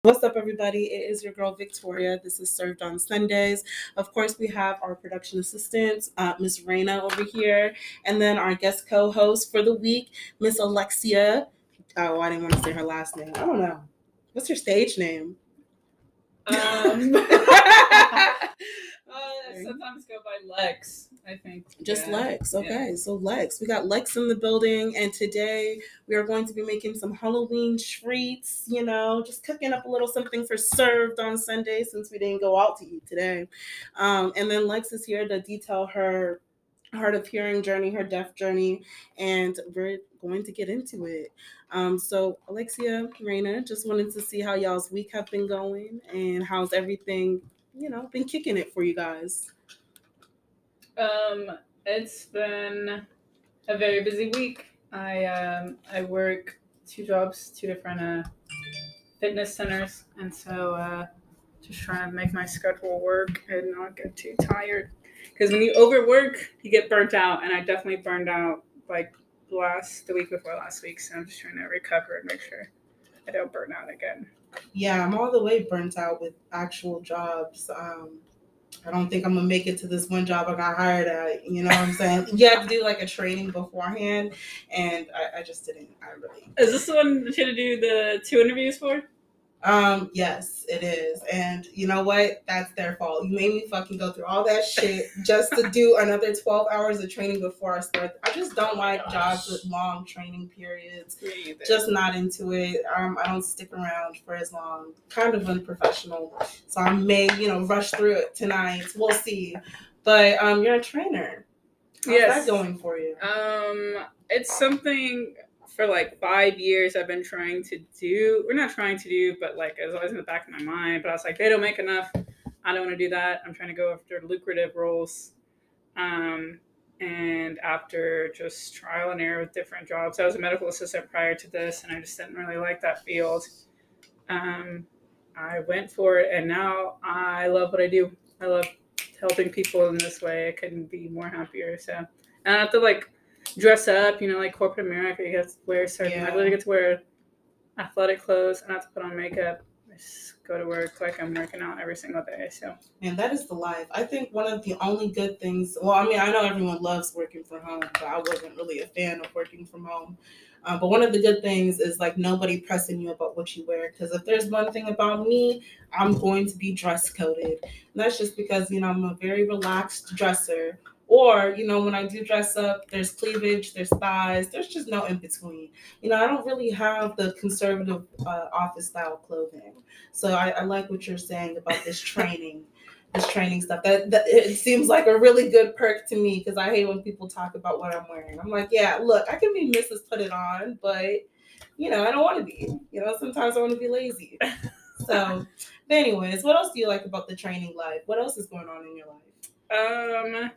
What's up, everybody? It is your girl Victoria. This is Served on Sundays. Of course, we have our production assistant, Miss Raina, over here, and then our guest co-host for the week, Miss Alexia. Oh, I didn't want to say her last name. I don't know. What's your stage name? Sometimes go by Lex, I think. Just Lex. Okay, so Lex. We got Lex in the building, and today we are going to be making some Halloween treats, just cooking up a little something for Served on Sunday since we didn't go out to eat today. And then Lex is here to detail her hard of hearing journey, her deaf journey, and we're going to get into it. So Alexia, Raina, just wanted to see how y'all's week have been going and how's everything, been kicking it for you guys. It's been a very busy week. I work 2 jobs, 2 different fitness centers, and so just trying to make my schedule work and not get too tired. Because when you overwork, you get burnt out, and I definitely burned out like the week before last week. So I'm just trying to recover and make sure I don't burn out again. Yeah, I'm all the way burnt out with actual jobs. I don't think I'm gonna make it to this one job I got hired at. You know what I'm saying? You have to do like a training beforehand, and I just didn't. I really. Is this the one that you had to do the 2 interviews for? Yes, it is. And you know what? That's their fault. You made me fucking go through all that shit just to do another 12 hours of training before I start. I just don't like jobs with long training periods. Just not into it. I don't stick around for as long. Kind of unprofessional. So I may, rush through it tonight. We'll see. But you're a trainer. How's that going for you? It's something for like 5 years I've been trying to do. We're not trying to do, but like it was always in the back of my mind. But I was like, they don't make enough. I don't want to do that. I'm trying to go after lucrative roles. And after just trial and error with different jobs, I was a medical assistant prior to this, and I just didn't really like that field. I went for it, and now I love what I do. I love helping people in this way. I couldn't be more happier. So, and I have to like dress up, like corporate America. You have to wear certain. I literally get to wear athletic clothes. I don't have to put on makeup. I just go to work like I'm working out every single day. So, and that is the life. I think one of the only good things. Well, I mean, I know everyone loves working from home, but I wasn't really a fan of working from home. But one of the good things is like nobody pressing you about what you wear. Because if there's one thing about me, I'm going to be dress coded. And that's just because I'm a very relaxed dresser. Or, when I do dress up, there's cleavage, there's thighs, there's just no in between. I don't really have the conservative office style clothing. So I like what you're saying about this training stuff. That it seems like a really good perk to me because I hate when people talk about what I'm wearing. I'm like, yeah, look, I can be Mrs. Put It On, but, I don't want to be. Sometimes I want to be lazy. So, but anyways, what else do you like about the training life? What else is going on in your life?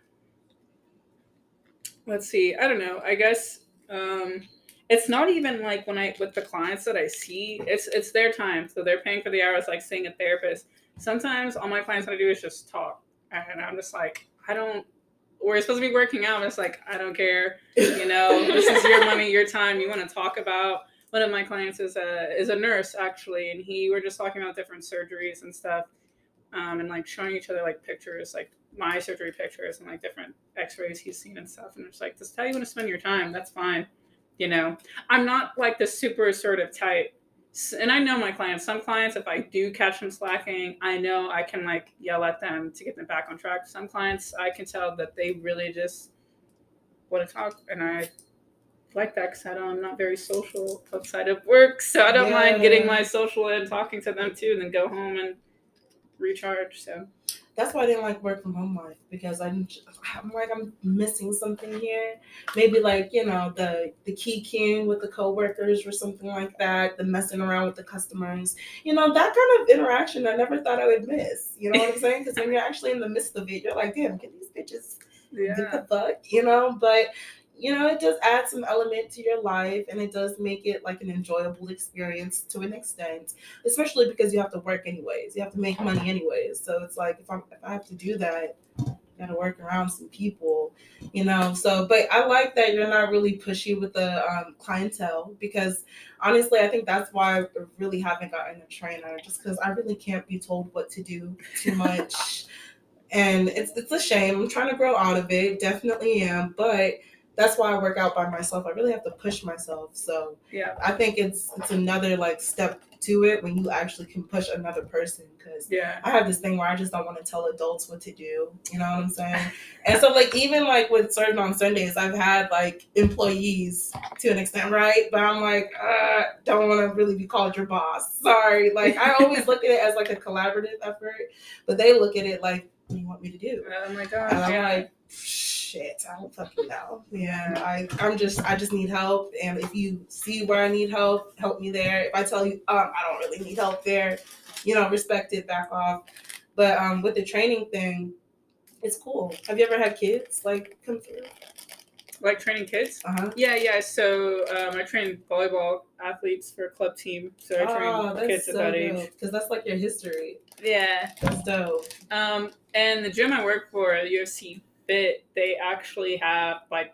Let's see. I don't know. I guess it's not even like with the clients that I see, it's their time. So they're paying for the hours like seeing a therapist. Sometimes all my clients want to do is just talk. And I'm just like, we're supposed to be working out. It's like, I don't care. This is your money, your time. You want to talk about. One of my clients is a nurse actually, and we're just talking about different surgeries and stuff. And like showing each other like pictures, like my surgery pictures and like different x-rays he's seen and stuff. And it's like, this is how you want to spend your time. That's fine. I'm not like the super assertive type. And I know my clients, some clients, if I do catch them slacking, I know I can like yell at them to get them back on track. Some clients, I can tell that they really just want to talk. And I like that because I'm not very social outside of work. So I don't mind getting my social in, talking to them too, and then go home and recharge. So that's why I didn't like work from home life, because I'm like, I'm missing something here. Maybe like, the keying with the coworkers or something like that, the messing around with the customers, that kind of interaction I never thought I would miss. You know what I'm saying? Because when you're actually in the midst of it, you're like, damn, get these bitches get the fuck, but it does add some element to your life, and it does make it like an enjoyable experience to an extent, especially because you have to work anyways. You have to make money anyways. So it's like, if I have to do that, gotta work around some people, So, but I like that you're not really pushy with the clientele, because honestly, I think that's why I really haven't gotten a trainer, just because I really can't be told what to do too much. And it's a shame. I'm trying to grow out of it, definitely am, but that's why I work out by myself. I really have to push myself. So Yeah. I think it's another like step to it when you actually can push another person, because Yeah. I have this thing where I just don't want to tell adults what to do. You know what I'm saying? And so like even like with serving on Sundays, I've had like employees to an extent, right? But I'm like, don't want to really be called your boss. Sorry. Like I always look at it as like a collaborative effort, but they look at it like, what do you want me to do? Oh my gosh. And I'm like, shit, I don't fucking know. Yeah, I just need help. And if you see where I need help me there. If I tell you, I don't really need help there, respect it, back off. But with the training thing, it's cool. Have you ever had kids like come through? Like training kids? Uh-huh. Yeah. So I train volleyball athletes for a club team. So I train kids at that age. Because that's like your history. Yeah. That's dope. And the gym I work for, UFC Fit, they actually have like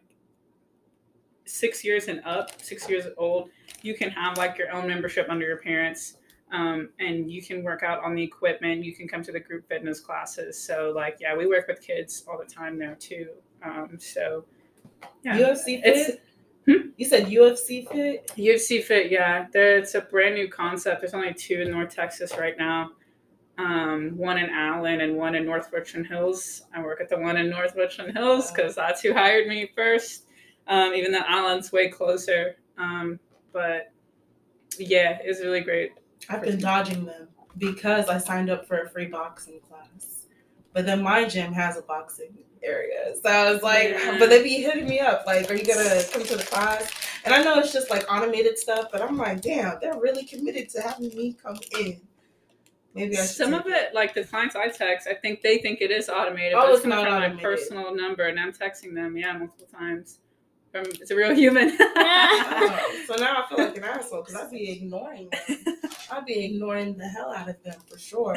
6 years and up, 6 years old. You can have like your own membership under your parents. And you can work out on the equipment. You can come to the group fitness classes. So like, yeah, we work with kids all the time there too. So yeah. UFC Fit? You said UFC Fit? UFC Fit, yeah. It's a brand new concept. There's only 2 in North Texas right now. One in Allen and one in North Richland Hills. I work at the one in North Richland Hills because that's who hired me first. Even though Allen's way closer. But yeah, it's really great. I've been dodging them because I signed up for a free boxing class. But then my gym has a boxing area. So I was like, but they be hitting me up, like, are you going to come to the class? And I know it's just like automated stuff, but I'm like, damn, they're really committed to having me come in. Maybe I should some of it, like the clients I text, I think they think it is automated. But it's coming from my personal number, and I'm texting them, multiple times. It's a real human. So now I feel like an asshole because I'd be ignoring them. I'd be ignoring the hell out of them for sure.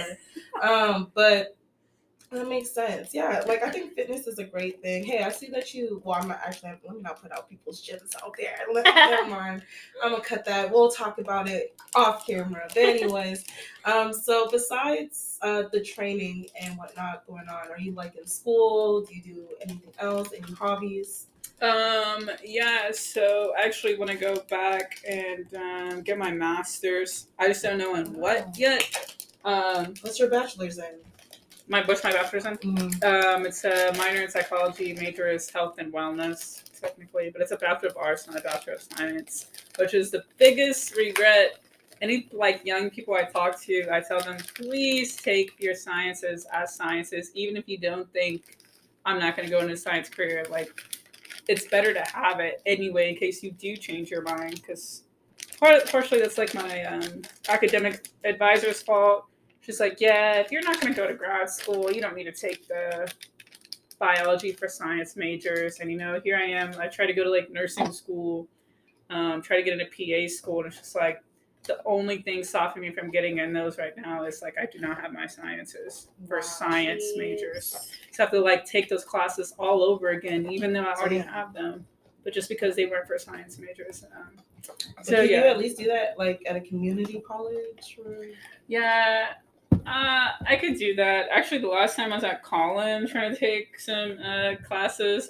But that makes sense. Yeah, like I think fitness is a great thing. Hey, I see that I'm not actually, let me not put out people's gyms out there. Never mind. I'm going to cut that. We'll talk about it off camera. But anyways, so besides the training and whatnot going on, are you like in school? Do you do anything else? Any hobbies? Yeah, so I actually want to go back and get my master's. I just don't know in what yet. What's your bachelor's in? What's my bachelor's in? Mm-hmm. It's a minor in psychology, major is health and wellness, technically, but it's a Bachelor of Arts, not a Bachelor of Science, which is the biggest regret. Any like young people I talk to, I tell them, please take your sciences as sciences, even if you don't think I'm not going to go into a science career. Like, it's better to have it anyway in case you do change your mind, because partially that's like my academic advisor's fault. She's like, yeah, if you're not going to go to grad school, you don't need to take the biology for science majors. And, here I am. I try to go to, like, nursing school, try to get into PA school. And it's just, like, the only thing stopping me from getting in those right now is, like, I do not have my sciences for science majors. So I have to, like, take those classes all over again, even though I already have them. But just because they weren't for science majors. So you at least do that, like, at a community college? Or? Yeah. I could do that. Actually, the last time I was at Collin trying to take some classes,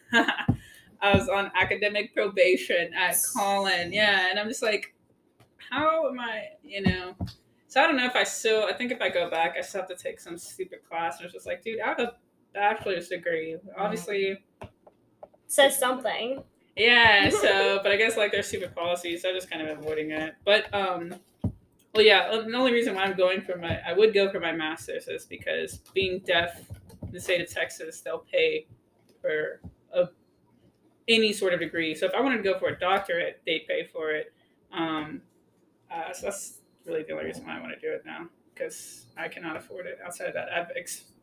I was on academic probation at Collin. Yeah, and I'm just like, how am I, So I don't know if I think if I go back, I still have to take some stupid class. And it's just like, dude, I have a bachelor's degree. Obviously. Says something. Yeah, so, but I guess, like, there's stupid policies, so I'm just kind of avoiding it. But, well, yeah, the only reason why I would go for my master's is because being deaf in the state of Texas, they'll pay for any sort of degree. So if I wanted to go for a doctorate, they'd pay for it. So that's really the only reason why I want to do it now, because I cannot afford it. Outside of that, I've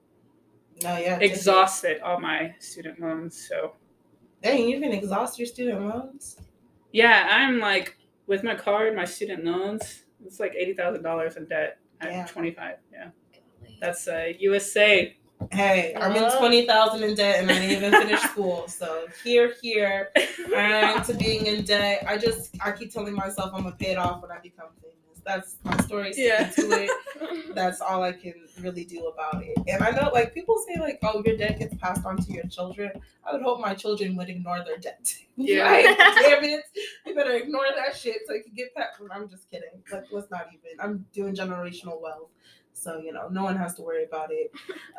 exhausted all my student loans. So, dang, you can exhaust your student loans? Yeah, I'm like, with my card, my student loans, it's like $80,000 in debt at 25. Yeah, that's USA. Hey, I'm in Yup. 20,000 in debt and I didn't even finish school. So here, and to being in debt, I keep telling myself I'm gonna pay it off when I become famous. That's my story. Yeah. Sticking to it. That's all I can really do about it. And I know, like, people say, like, oh, your debt gets passed on to your children. I would hope my children would ignore their debt. Yeah. Like, damn it, you better ignore that shit so you can get past. I'm just kidding. Like, let's not even. I'm doing generational wealth, so no one has to worry about it.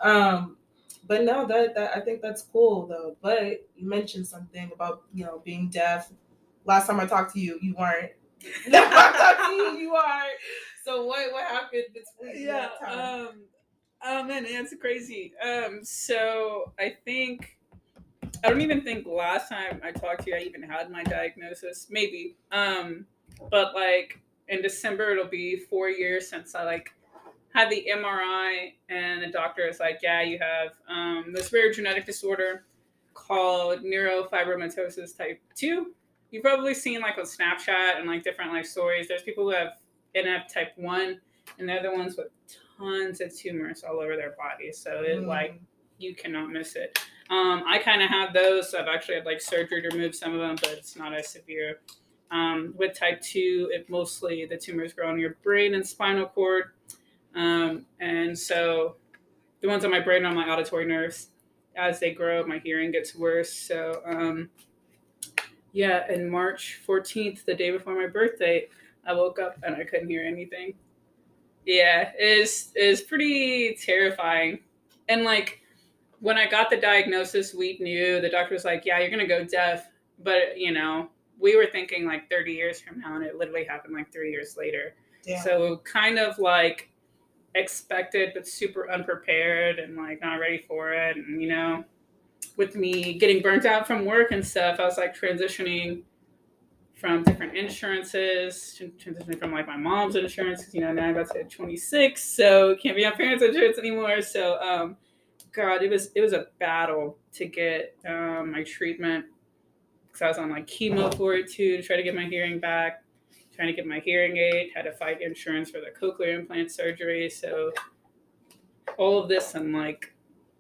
But no, that I think that's cool though. But you mentioned something about being deaf. Last time I talked to you, you weren't. Last time I talked to you, you are. So what happened between that time? Oh man, it's crazy. So I don't even think last time I talked to you I even had my diagnosis. Maybe. But like in December it'll be 4 years since I like had the MRI, and the doctor is like, yeah, you have this rare genetic disorder called neurofibromatosis type 2. You've probably seen like on Snapchat and like different life stories. There's people who have NF type 1, and they're the ones with tons of tumors all over their body. So it like you cannot miss it. I kind of have those. So I've actually had like surgery to remove some of them, but it's not as severe. With type 2, it mostly the tumors grow on your brain and spinal cord. And so the ones on my brain are on my auditory nerves. As they grow, my hearing gets worse. So, yeah, in March 14th, the day before my birthday, I woke up and I couldn't hear anything. Yeah, it is pretty terrifying. And like when I got the diagnosis, we knew the doctor was like, yeah, you're going to go deaf. But, we were thinking like 30 years from now, and it literally happened like 3 years later. Yeah. So kind of like expected but super unprepared and like not ready for it. And with me getting burnt out from work and stuff, I was like transitioning from different insurances, transitioning from like my mom's insurance because now I'm about to hit 26, so can't be on parents' insurance anymore. So God, it was a battle to get my treatment because I was on like chemo for it too, to try to get my hearing back, trying to get my hearing aid, had to fight insurance for the cochlear implant surgery. So all of this in like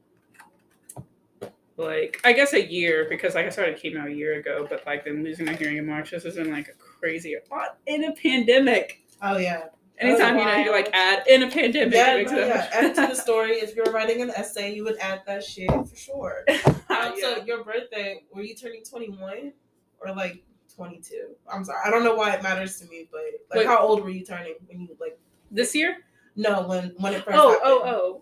I guess a year, because like I started chemo a year ago, but like then losing my hearing in March, this has been like a crazy in a pandemic. Oh yeah. Anytime you like add in a pandemic, add to the story. If you're writing an essay, you would add that shit for sure. So your birthday, were you turning 21 or like 22? I'm sorry, I don't know why it matters to me, but like, how old were you turning when you like this year? No, when it first happened.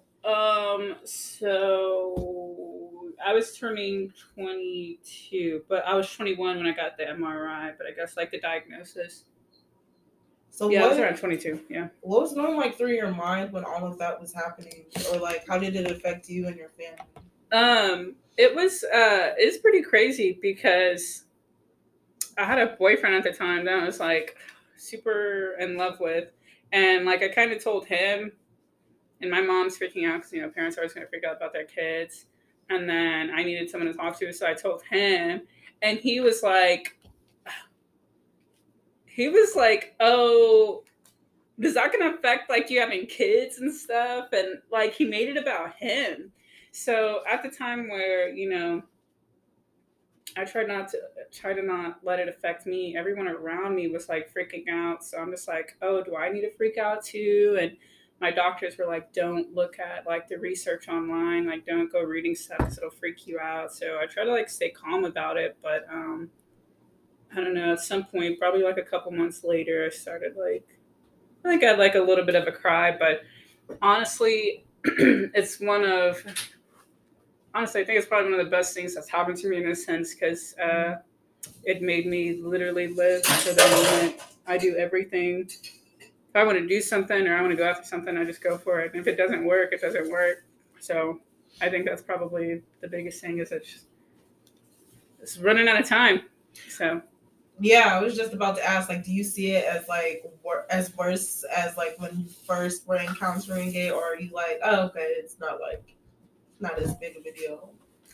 So I was turning 22, but I was 21 when I got the MRI. But I guess like the diagnosis. So yeah, I was around 22. Yeah. What was going like through your mind when all of that was happening, or like how did it affect you and your family? It's pretty crazy because I had a boyfriend at the time that I was like super in love with, and like I kind of told him, and my mom's freaking out because parents are always gonna freak out about their kids, and then I needed someone to talk to, so I told him, and he was like, oh, is that going to affect like you having kids and stuff? And like he made it about him. So at the time where I tried to not let it affect me, everyone around me was like freaking out. So I'm just like, oh, do I need to freak out too? And my doctors were like, don't look at like the research online, like don't go reading stuff because it'll freak you out. So I try to like stay calm about it, but I don't know, at some point, probably like a couple months later, I started like, I think I had like a little bit of a cry, but honestly, I think it's probably one of the best things that's happened to me in this sense, because it made me literally live for the moment. I do everything. If I want to do something or I want to go after something, I just go for it. And if it doesn't work, it doesn't work. So I think that's probably the biggest thing, is it's running out of time. So. Yeah, I was just about to ask, like, do you see it as like as worse as like when you first were encountering it, or are you like, oh, okay, it's not as big of a deal?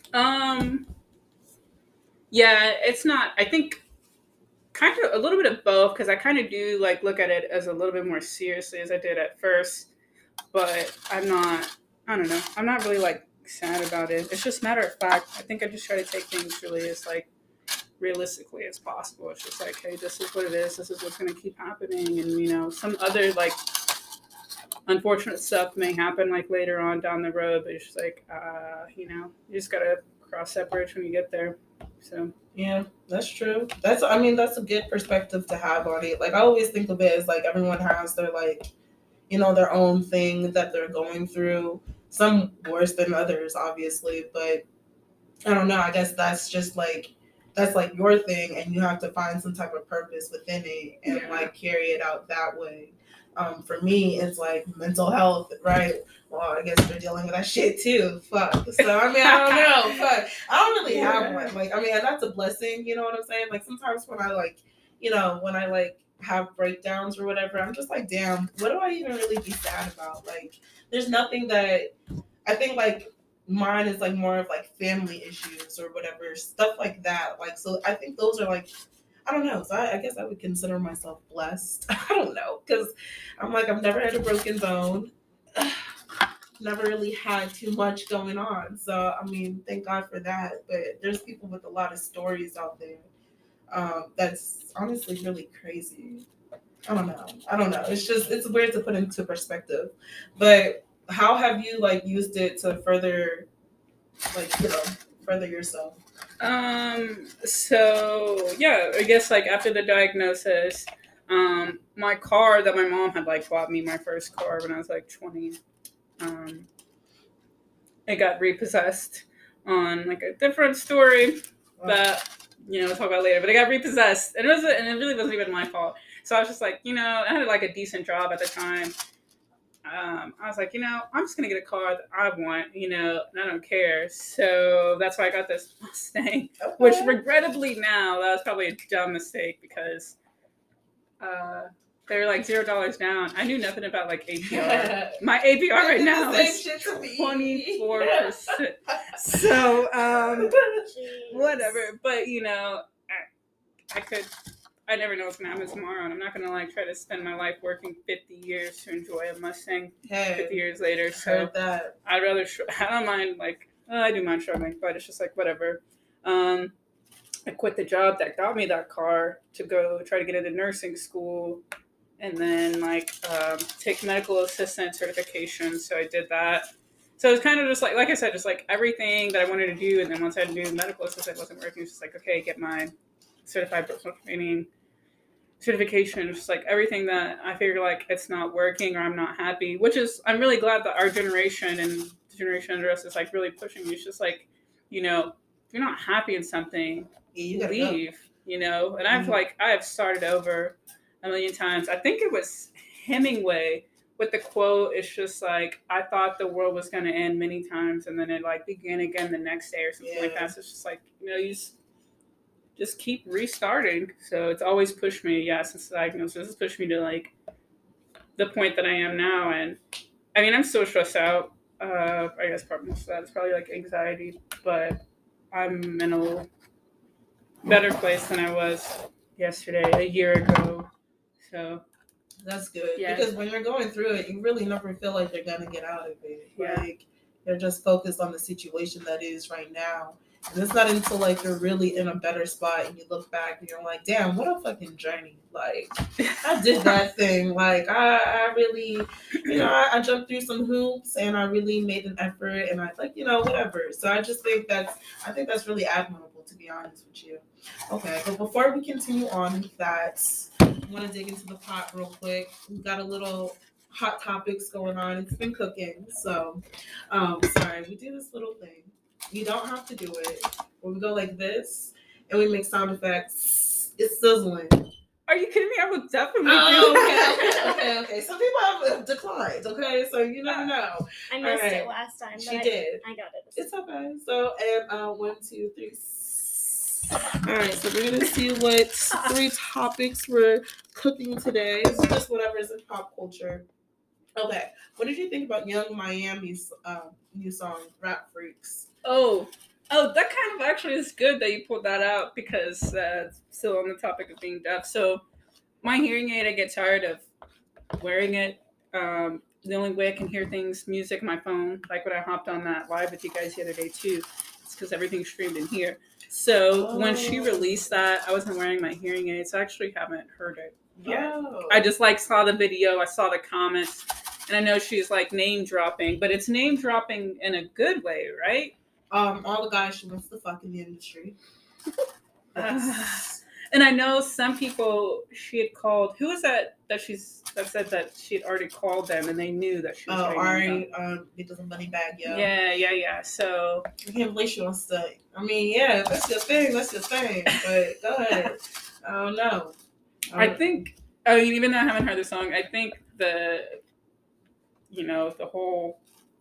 Yeah, it's not. I think kind of a little bit of both, because I kind of do like look at it as a little bit more seriously as I did at first, but I don't know. I'm not really like sad about it. It's just matter of fact. I think I just try to take things really as like realistically as possible. It's just like, hey, this is what it is. This is what's going to keep happening, and some other like unfortunate stuff may happen like later on down the road. But it's just like, you just gotta cross that bridge when you get there. So yeah, that's true. That's a good perspective to have on it. Like I always think of it as like everyone has their like, their own thing that they're going through. Some worse than others, obviously, but I don't know. I guess that's like your thing, and you have to find some type of purpose within it and like carry it out that way. For me, it's like mental health, right? Well, I guess they're dealing with that shit too. Fuck. So I don't know. Fuck. I don't really have one. Like, and that's a blessing. You know what I'm saying? Like sometimes when I like, when I like have breakdowns or whatever, I'm just like, damn, what do I even really be sad about? Like, there's nothing that I think like mine is like more of like family issues or whatever, stuff like that. Like, so I think those are like, I don't know. So I guess I would consider myself blessed. I don't know. Because I'm like, I've never had a broken bone. Never really had too much going on. So, thank God for that. But there's people with a lot of stories out there. That's honestly really crazy. I don't know. It's weird to put into perspective. But how have you like used it to further, like, further yourself? So yeah, I guess like after the diagnosis, my car that my mom had like bought me, my first car when I was like 20, it got repossessed on like a different story that we'll talk about later, but it got repossessed and it really wasn't even my fault. So I was just like, I had like a decent job at the time. I was like, I'm just going to get a car that I want, and I don't care. So that's why I got this Mustang, which regrettably now, that was probably a dumb mistake because they were like $0 down. I knew nothing about like APR. My APR right now is 24%. So, whatever. But, I never know what's going to happen tomorrow, and I'm not going to like try to spend my life working 50 years to enjoy a Mustang 50 years later. So I'd rather, I don't mind, like, I do mind struggling, but it's just like, whatever. I quit the job that got me that car to go try to get into nursing school and then like take medical assistant certification. So I did that. So it was kind of just like I said, just like everything that I wanted to do. And then once I had to do medical assistant, wasn't working. It's just like, okay, get my certified personal training certification. Just like everything that I figured like it's not working or I'm not happy, which is, I'm really glad that our generation and the generation under us is like really pushing me. It's just like, if you're not happy in something, you leave, and I have started over a million times. I think it was Hemingway with the quote, it's just like, I thought the world was going to end many times and then it like began again the next day or something like that. So it's just like, you just keep restarting. So it's always pushed me, since the diagnosis, it's pushed me to like the point that I am now. And I'm still stressed out. I guess part of that is probably like anxiety, but I'm in a better place than I was yesterday, a year ago. So that's good. Yeah. Because when you're going through it, you really never feel like you're gonna get out of it. Yeah. Like you're just focused on the situation that is right now. And it's not until like you're really in a better spot and you look back and you're like, damn, what a fucking journey. Like I did that thing. Like I really, I jumped through some hoops and I really made an effort and I like, whatever. So I just think that's really admirable, to be honest with you. Okay, but before we continue on with that, I want to dig into the pot real quick. We've got a little hot topics going on. It's been cooking. So, sorry, we do this little thing. You don't have to do it. When we go like this and we make sound effects, it's sizzling. Are you kidding me? I would definitely do that. Okay. Some people have declined, okay? So you never know. I missed it last time. She did. I got it. It's okay. So, and 1, 2, 3. All right, so we're going to see what 3 topics we're cooking today. It's just whatever's in pop culture. Okay, what did you think about Young Miami's new song, Rap Freaks? Oh, that kind of actually is good that you pulled that out because still on the topic of being deaf. So my hearing aid, I get tired of wearing it. the only way I can hear things, music, my phone, like when I hopped on that live with you guys the other day too, it's because everything's streamed in here. So when she released that, I wasn't wearing my hearing aids. I actually haven't heard it yet. Oh. I just like saw the video, I saw the comments, and I know she's like name dropping, but it's name dropping in a good way, right? All the guys she wants to fuck in the industry. And I know some people she had called. Who was that said that she had already called them and they knew that she was Ari, because of Money Bag, yo. Yeah. So I can't believe she wants to. I mean, yeah, if that's your thing, that's your thing. But go ahead. I don't know. I think. I mean, even though I haven't heard the song, I think the whole.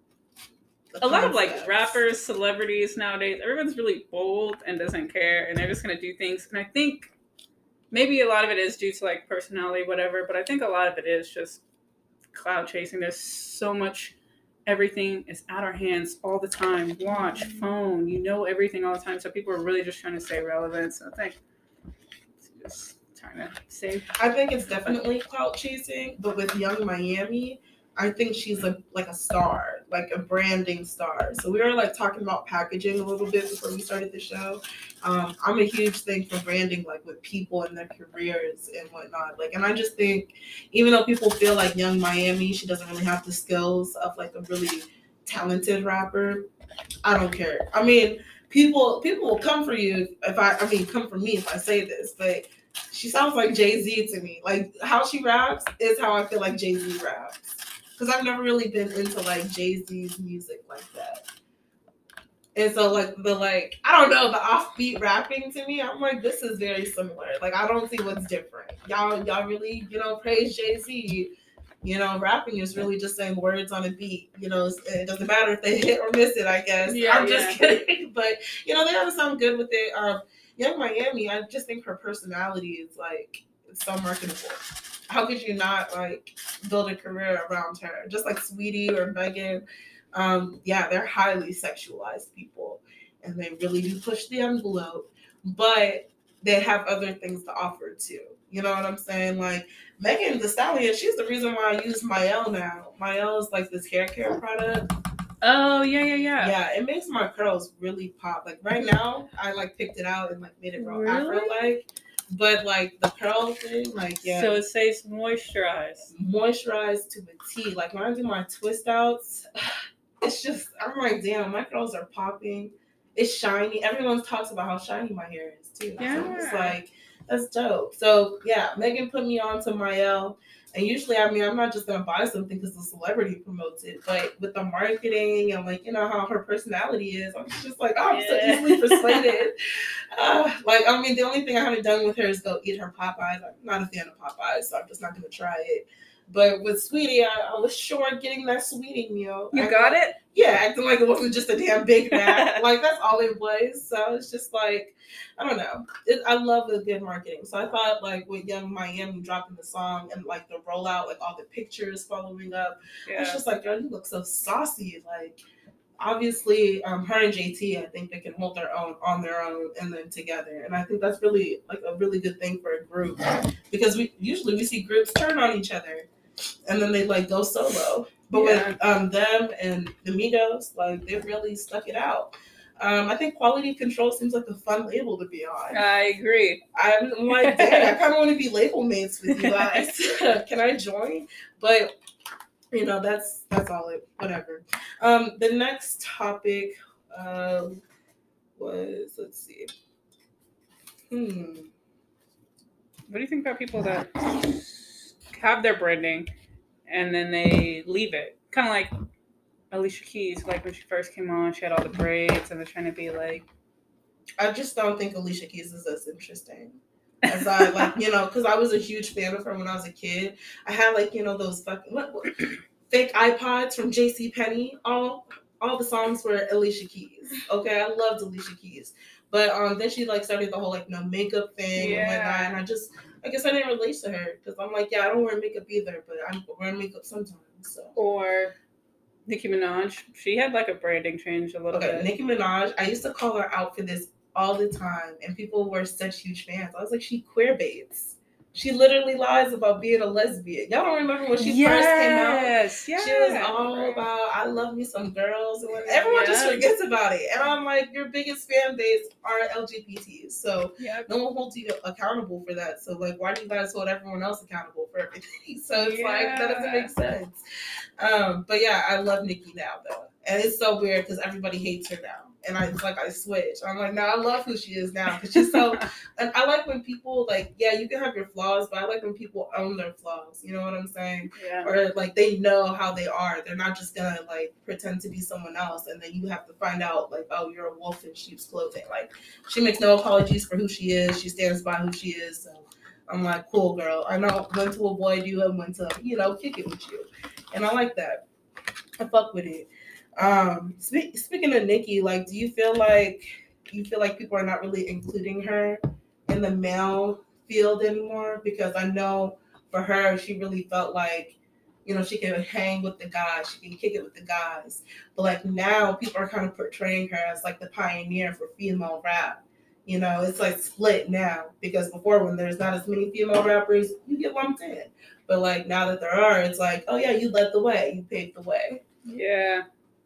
A lot of like rappers, celebrities nowadays, everyone's really bold and doesn't care, and they're just gonna do things. And I think maybe a lot of it is due to like personality, whatever. But I think a lot of it is just cloud chasing. There's so much. Everything is at our hands all the time. Watch, phone, everything all the time. So people are really just trying to stay relevant. So I think it's just trying to save. I think it's definitely clout chasing, but with Young Miami, I think she's like a star, like a branding star. So we were like talking about packaging a little bit before we started the show. I'm a huge thing for branding, like with people and their careers and whatnot. Like, and I just think, even though people feel like Young Miami, she doesn't really have the skills of like a really talented rapper. I don't care. I mean, people will come for you come for me if I say this, but she sounds like Jay-Z to me. Like how she raps is how I feel like Jay-Z raps. Because I've never really been into like Jay-Z's music like that. And so like I don't know, the offbeat rapping to me, I'm like, this is very similar. Like I don't see what's different. Y'all really, praise Jay-Z. Rapping is really just saying words on a beat. It doesn't matter if they hit or miss it, I guess. Yeah, I'm just kidding. But they have something good with it. Young Miami, I just think her personality is like, it's so marketable. How could you not like build a career around her? Just like Sweetie or Megan, they're highly sexualized people, and they really do push the envelope. But they have other things to offer too. You know what I'm saying? Like Megan Thee Stallion, she's the reason why I use Mielle now. Mielle is like this hair care product. Oh yeah. Yeah, it makes my curls really pop. Like right now, I like picked it out and like made it real Afro-like. But like the curl thing, like So it says moisturize. Moisturize to a T. Like when I do my twist outs, it's just, I'm like, damn, my curls are popping. It's shiny. Everyone talks about how shiny my hair is too. Yeah. So it's like, that's dope. So yeah, Megan put me on to Mielle. And usually, I mean, I'm not just gonna buy something because the celebrity promotes it, but with the marketing and like, how her personality is, I'm just like, oh, I'm so easily persuaded. The only thing I haven't done with her is go eat her Popeyes. I'm not a fan of Popeyes, so I'm just not gonna try it. But with Sweetie, I was sure getting that Sweetie meal. You got it? Yeah, acting like it wasn't just a damn Big Mac. Like, that's all it was. So it's just like, I don't know. I love the good marketing. So I thought, like, with Young Miami dropping the song and, like, the rollout, like, all the pictures following up, it's just like, girl, you look so saucy. Like, obviously, her and JT, I think they can hold their own on their own and then together. And I think that's really, like, a really good thing for a group. Because we see groups turn on each other. And then they, like, go solo. But with them and the Migos, like, they really stuck it out. I think Quality Control seems like a fun label to be on. I agree. I'm like, dang, I kind of want to be label mates with you guys. Can I join? But, that's all it, whatever. The next topic was, let's see. What do you think about people that have their branding and then they leave it? Kind of like Alicia Keys, like when she first came on, she had all the braids and they're trying to be like. I just don't think Alicia Keys is as interesting as I like, because I was a huge fan of her when I was a kid. I had like, those fucking fake iPods from JCPenney. All the songs were Alicia Keys. Okay, I loved Alicia Keys. But then she like started the whole like no makeup thing and whatnot, and I guess I didn't relate to her because I'm like, I don't wear makeup either, but I'm wearing makeup sometimes. So. Or Nicki Minaj, she had like a branding change a little bit. Nicki Minaj, I used to call her out for this all the time, and people were such huge fans. I was like, she queer baits. She literally lies about being a lesbian. Y'all don't remember when she first came out? Yes. She was all about, I love me some girls. And everyone just Yeah. forgets about it. And I'm like, your biggest fan base are LGBTs. So Yep. no one holds you accountable for that. So, like, why do you guys hold everyone else accountable for everything? So it's like, that doesn't make sense. But yeah, I love Nikki now, though. And it's so weird because everybody hates her now. And it's like I switch. I'm like, no, I love who she is now because she's so. And I like when people like, yeah, you can have your flaws, but I like when people own their flaws. You know what I'm saying? Yeah. Or like they know how they are. They're not just gonna like pretend to be someone else, and then you have to find out like, oh, you're a wolf in sheep's clothing. Like she makes no apologies for who she is. She stands by who she is. So I'm like, cool, girl. I know when to avoid you and when to, kick it with you, and I like that. I fuck with it. Speaking of Nikki, like, do you feel like people are not really including her in the male field anymore? Because I know for her, she really felt like, she can hang with the guys, she can kick it with the guys. But like now, people are kind of portraying her as like the pioneer for female rap. It's like split now because before when there's not as many female rappers, you get lumped in. But like now that there are, it's like, oh yeah, you led the way, you paved the way. Yeah.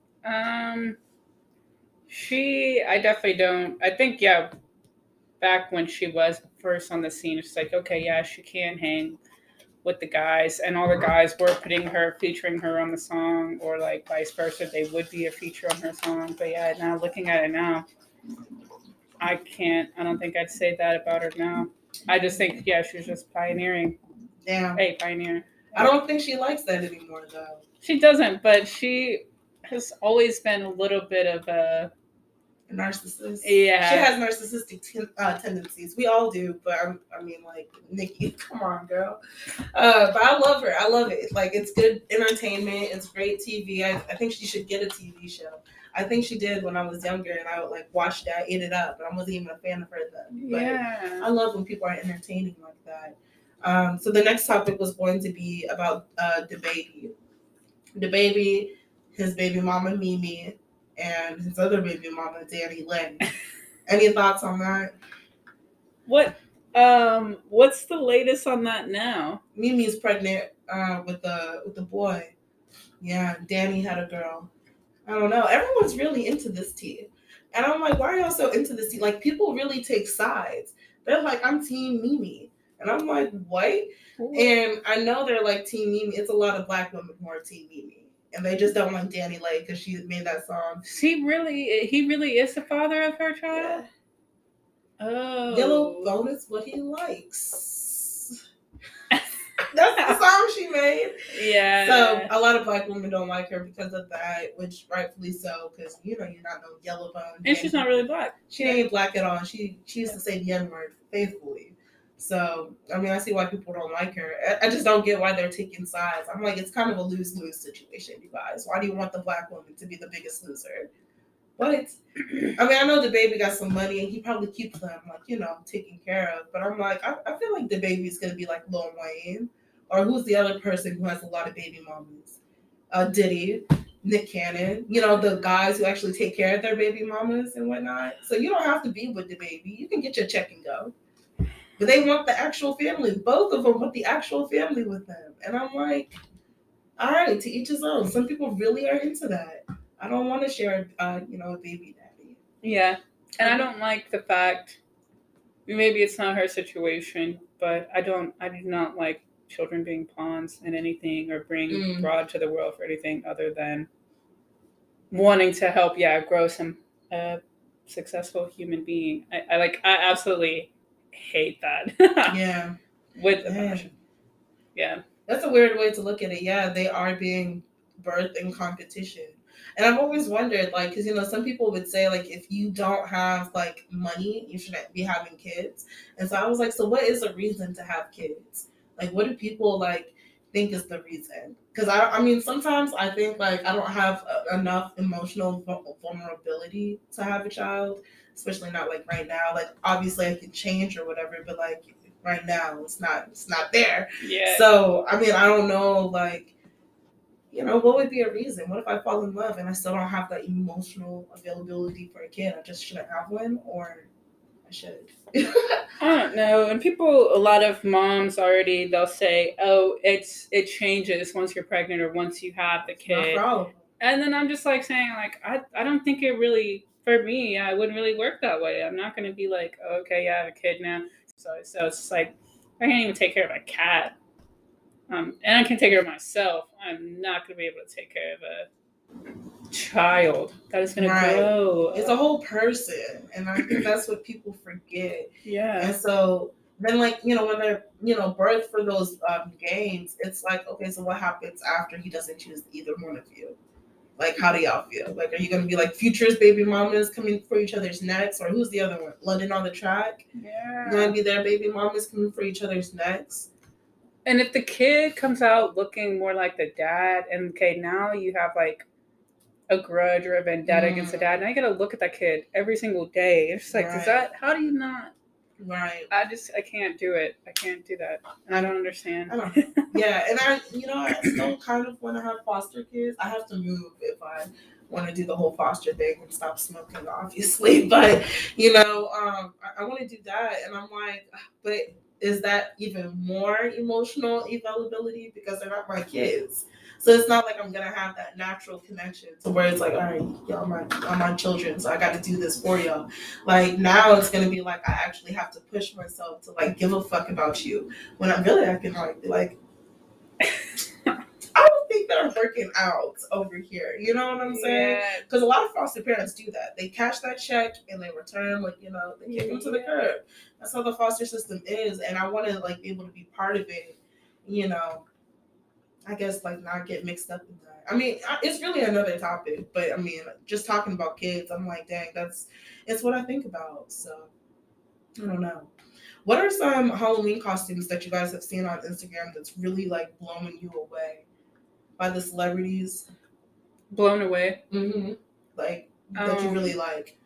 I definitely don't. I think, yeah, back when she was first on the scene, it's like, okay, yeah, she can hang with the guys, and all the guys were featuring her on the song, or like vice versa, they would be a feature on her song. But yeah, now looking at it now, I don't think I'd say that about her now. I just think, yeah, she's just pioneering. Damn. Hey, pioneer. I don't think she likes that anymore, though. She doesn't, but she has always been a little bit of a narcissist. Yeah. She has narcissistic tendencies. We all do, but I mean, like, Nikki, come on, girl. But I love her. I love it. Like, it's good entertainment. It's great TV. I think she should get a TV show. I think she did when I was younger, and I would, like, watch that, eat it up, but I wasn't even a fan of her then. But yeah. I love when people are entertaining like that. So the next topic was going to be about DaBaby. DaBaby, his baby mama, Mimi, and his other baby mama, DaniLeigh. Any thoughts on that? What's the latest on that now? Mimi's pregnant with the boy. Yeah, Danny had a girl. I don't know. Everyone's really into this tea. And I'm like, why are y'all so into this tea? Like, people really take sides. They're like, I'm team Mimi. And I'm like, what? Ooh. And I know they're like team Mimi. It's a lot of black women who are team Mimi. And they just don't like DaniLeigh because she made that song. He really is the father of her child? Yeah. Oh. Yellow Bone is what he likes. That's the song she made. Yeah. So a lot of black women don't like her because of that, which rightfully so, because you're not no yellow bone. And she's not really black. She ain't black at all. She used to say the N-word faithfully. So, I mean, I see why people don't like her. I just don't get why they're taking sides. I'm like, it's kind of a lose-lose situation, you guys. Why do you want the black woman to be the biggest loser? What? I mean, I know DaBaby got some money and he probably keeps them, like, taken care of. But I'm like, I feel like DaBaby is going to be like Lil Wayne. Or who's the other person who has a lot of baby mamas? Diddy, Nick Cannon. The guys who actually take care of their baby mamas and whatnot. So you don't have to be with DaBaby. You can get your check and go. But they want the actual family. Both of them want the actual family with them. And I'm like, all right, to each his own. Some people really are into that. I don't want to share, a baby daddy. Yeah. And I don't like the fact, maybe it's not her situation, but I do not like children being pawns in anything or being brought to the world for anything other than wanting to help, grow some successful human being. I absolutely hate that. Yeah. With a passion. Yeah. That's a weird way to look at it. Yeah, they are being birthed in competition. And I've always wondered, like, because, some people would say, like, if you don't have, like, money, you shouldn't be having kids. And so I was like, so what is a reason to have kids? Like, what do people, like, think is the reason? Because, I mean, sometimes I think, like, I don't have enough emotional vulnerability to have a child, especially not, like, right now. Like, obviously I can change or whatever, but, like, right now it's not there. Yeah. So, I mean, I don't know, like, what would be a reason? What if I fall in love and I still don't have that emotional availability for a kid? I just shouldn't have one? Or I should. I don't know. And a lot of moms already, they'll say, "Oh, it changes once you're pregnant or once you have the Not kid." for all of them. And then I'm just like saying, like, I don't think it really, for me, it wouldn't really work that way. I'm not going to be like, oh, okay, yeah, I have a kid now. So it's just like, I can't even take care of a cat. And I can take care of myself. I'm not going to be able to take care of a child that is going to grow. It's a whole person. And I think that's what people forget. Yeah. And so then, like, when they're, birth for those games, it's like, okay, so what happens after he doesn't choose either one of you? Like, how do y'all feel? Like, are you going to be like Future's baby mamas coming for each other's necks? Or who's the other one? London on the Track? Yeah. Going to be their baby mamas coming for each other's necks? And if the kid comes out looking more like the dad, and okay, now you have like a grudge or a vendetta against the dad, now you got to look at that kid every single day. It's just like, how do you not? Right. I can't do it. I can't do that. And I don't understand. I don't know. Yeah, and I still kind of want to have foster kids. I have to move if I want to do the whole foster thing and stop smoking, obviously. But, I want to do that. And I'm like, but is that even more emotional availability? Because they're not my kids. So it's not like I'm going to have that natural connection to where it's like, all right, y'all are my children, so I got to do this for y'all. Like, now it's going to be like I actually have to push myself to, like, give a fuck about you. When I can, like, be like, I don't think they're working out over here. You know what I'm saying? Because a lot of foster parents do that. They cash that check and they return, like, they kick them to the curb. That's how the foster system is. And I want to, like, be able to be part of it, I guess, like, not get mixed up in that. I mean, it's really another topic, but I mean, just talking about kids, I'm like, dang, it's what I think about. So, I don't know. What are some Halloween costumes that you guys have seen on Instagram that's really, like, blowing you away by the celebrities? Blown away? Mm-hmm. Like, that you really like?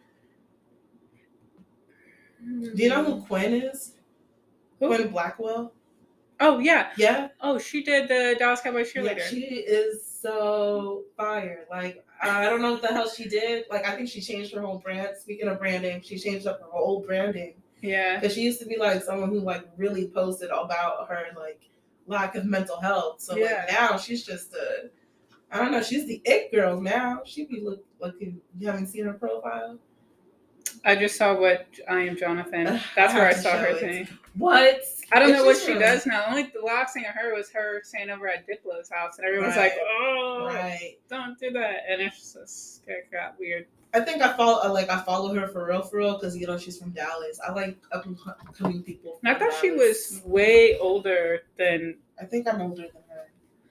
Do you know who Quinn is? Who? Quinn Blackwell? Oh, yeah. Yeah? Oh, she did the Dallas Cowboys cheerleader. Yeah, she is so fire. Like, I don't know what the hell she did. Like, I think she changed her whole brand. Speaking of branding, she changed up her whole branding. Yeah. Because she used to be, like, someone who, like, really posted about her, like, lack of mental health. So, like, now she's just I don't know, she's the it girl now. She be looking, you haven't seen her profile? I just saw what I Am Jonathan. That's where I saw her thing. What? I don't know what she does now. Only the last thing I heard was her staying over at Diplo's house, and everyone's like, "Oh, don't do that." And it's just it got weird. I think I follow her for real, because she's from Dallas. I like up and coming people. I thought she was way older than. I think I'm older than her.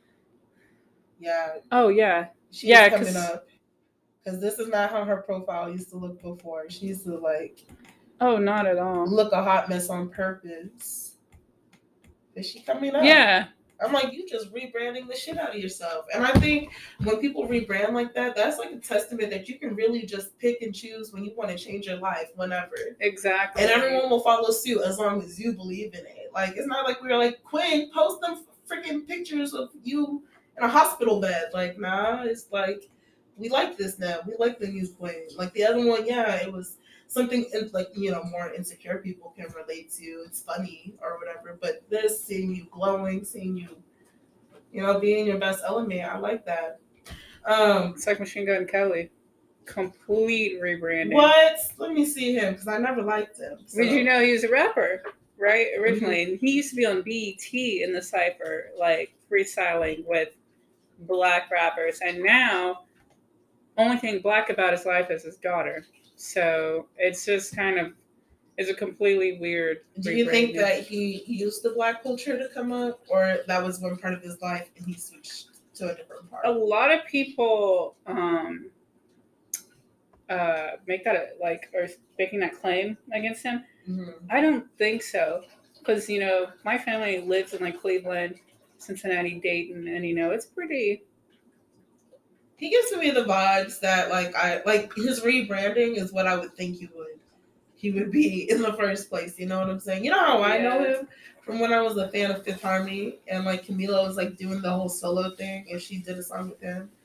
Yeah. Oh yeah. She's coming up. Because this is not how her profile used to look before. She used to, like... Oh, not at all. Look a hot mess on purpose. Is she coming up? Yeah. I'm like, you just rebranding the shit out of yourself. And I think when people rebrand like that, that's like a testament that you can really just pick and choose when you want to change your life, whenever. Exactly. And everyone will follow suit as long as you believe in it. Like, it's not like we were like, Quinn, post them freaking pictures of you in a hospital bed. Like, nah, it's like... We like this now. We like the new Quinn. Like the other one, yeah, it was something like, more insecure people can relate to. It's funny or whatever. But this, seeing you glowing, seeing you, being your best element, I like that. It's like Machine Gun Kelly. Complete rebranding. What? Let me see him, because I never liked him. So. Did you know he was a rapper, right? Originally. Mm-hmm. He used to be on BET in the Cypher, like freestyling with black rappers. And now... only thing black about his life is his daughter. So it's just it's a completely weird. Do you think that he used the black culture to come up, or that was one part of his life and he switched to a different part? A lot of people make that or making that claim against him. Mm-hmm. I don't think so, because my family lives in like Cleveland, Cincinnati, Dayton, and it's pretty. He gives me the vibes that his rebranding is what I would think he would be in the first place. You know what I'm saying? You know how I know him? From when I was a fan of Fifth Harmony and like Camila was like doing the whole solo thing and she did a song with him.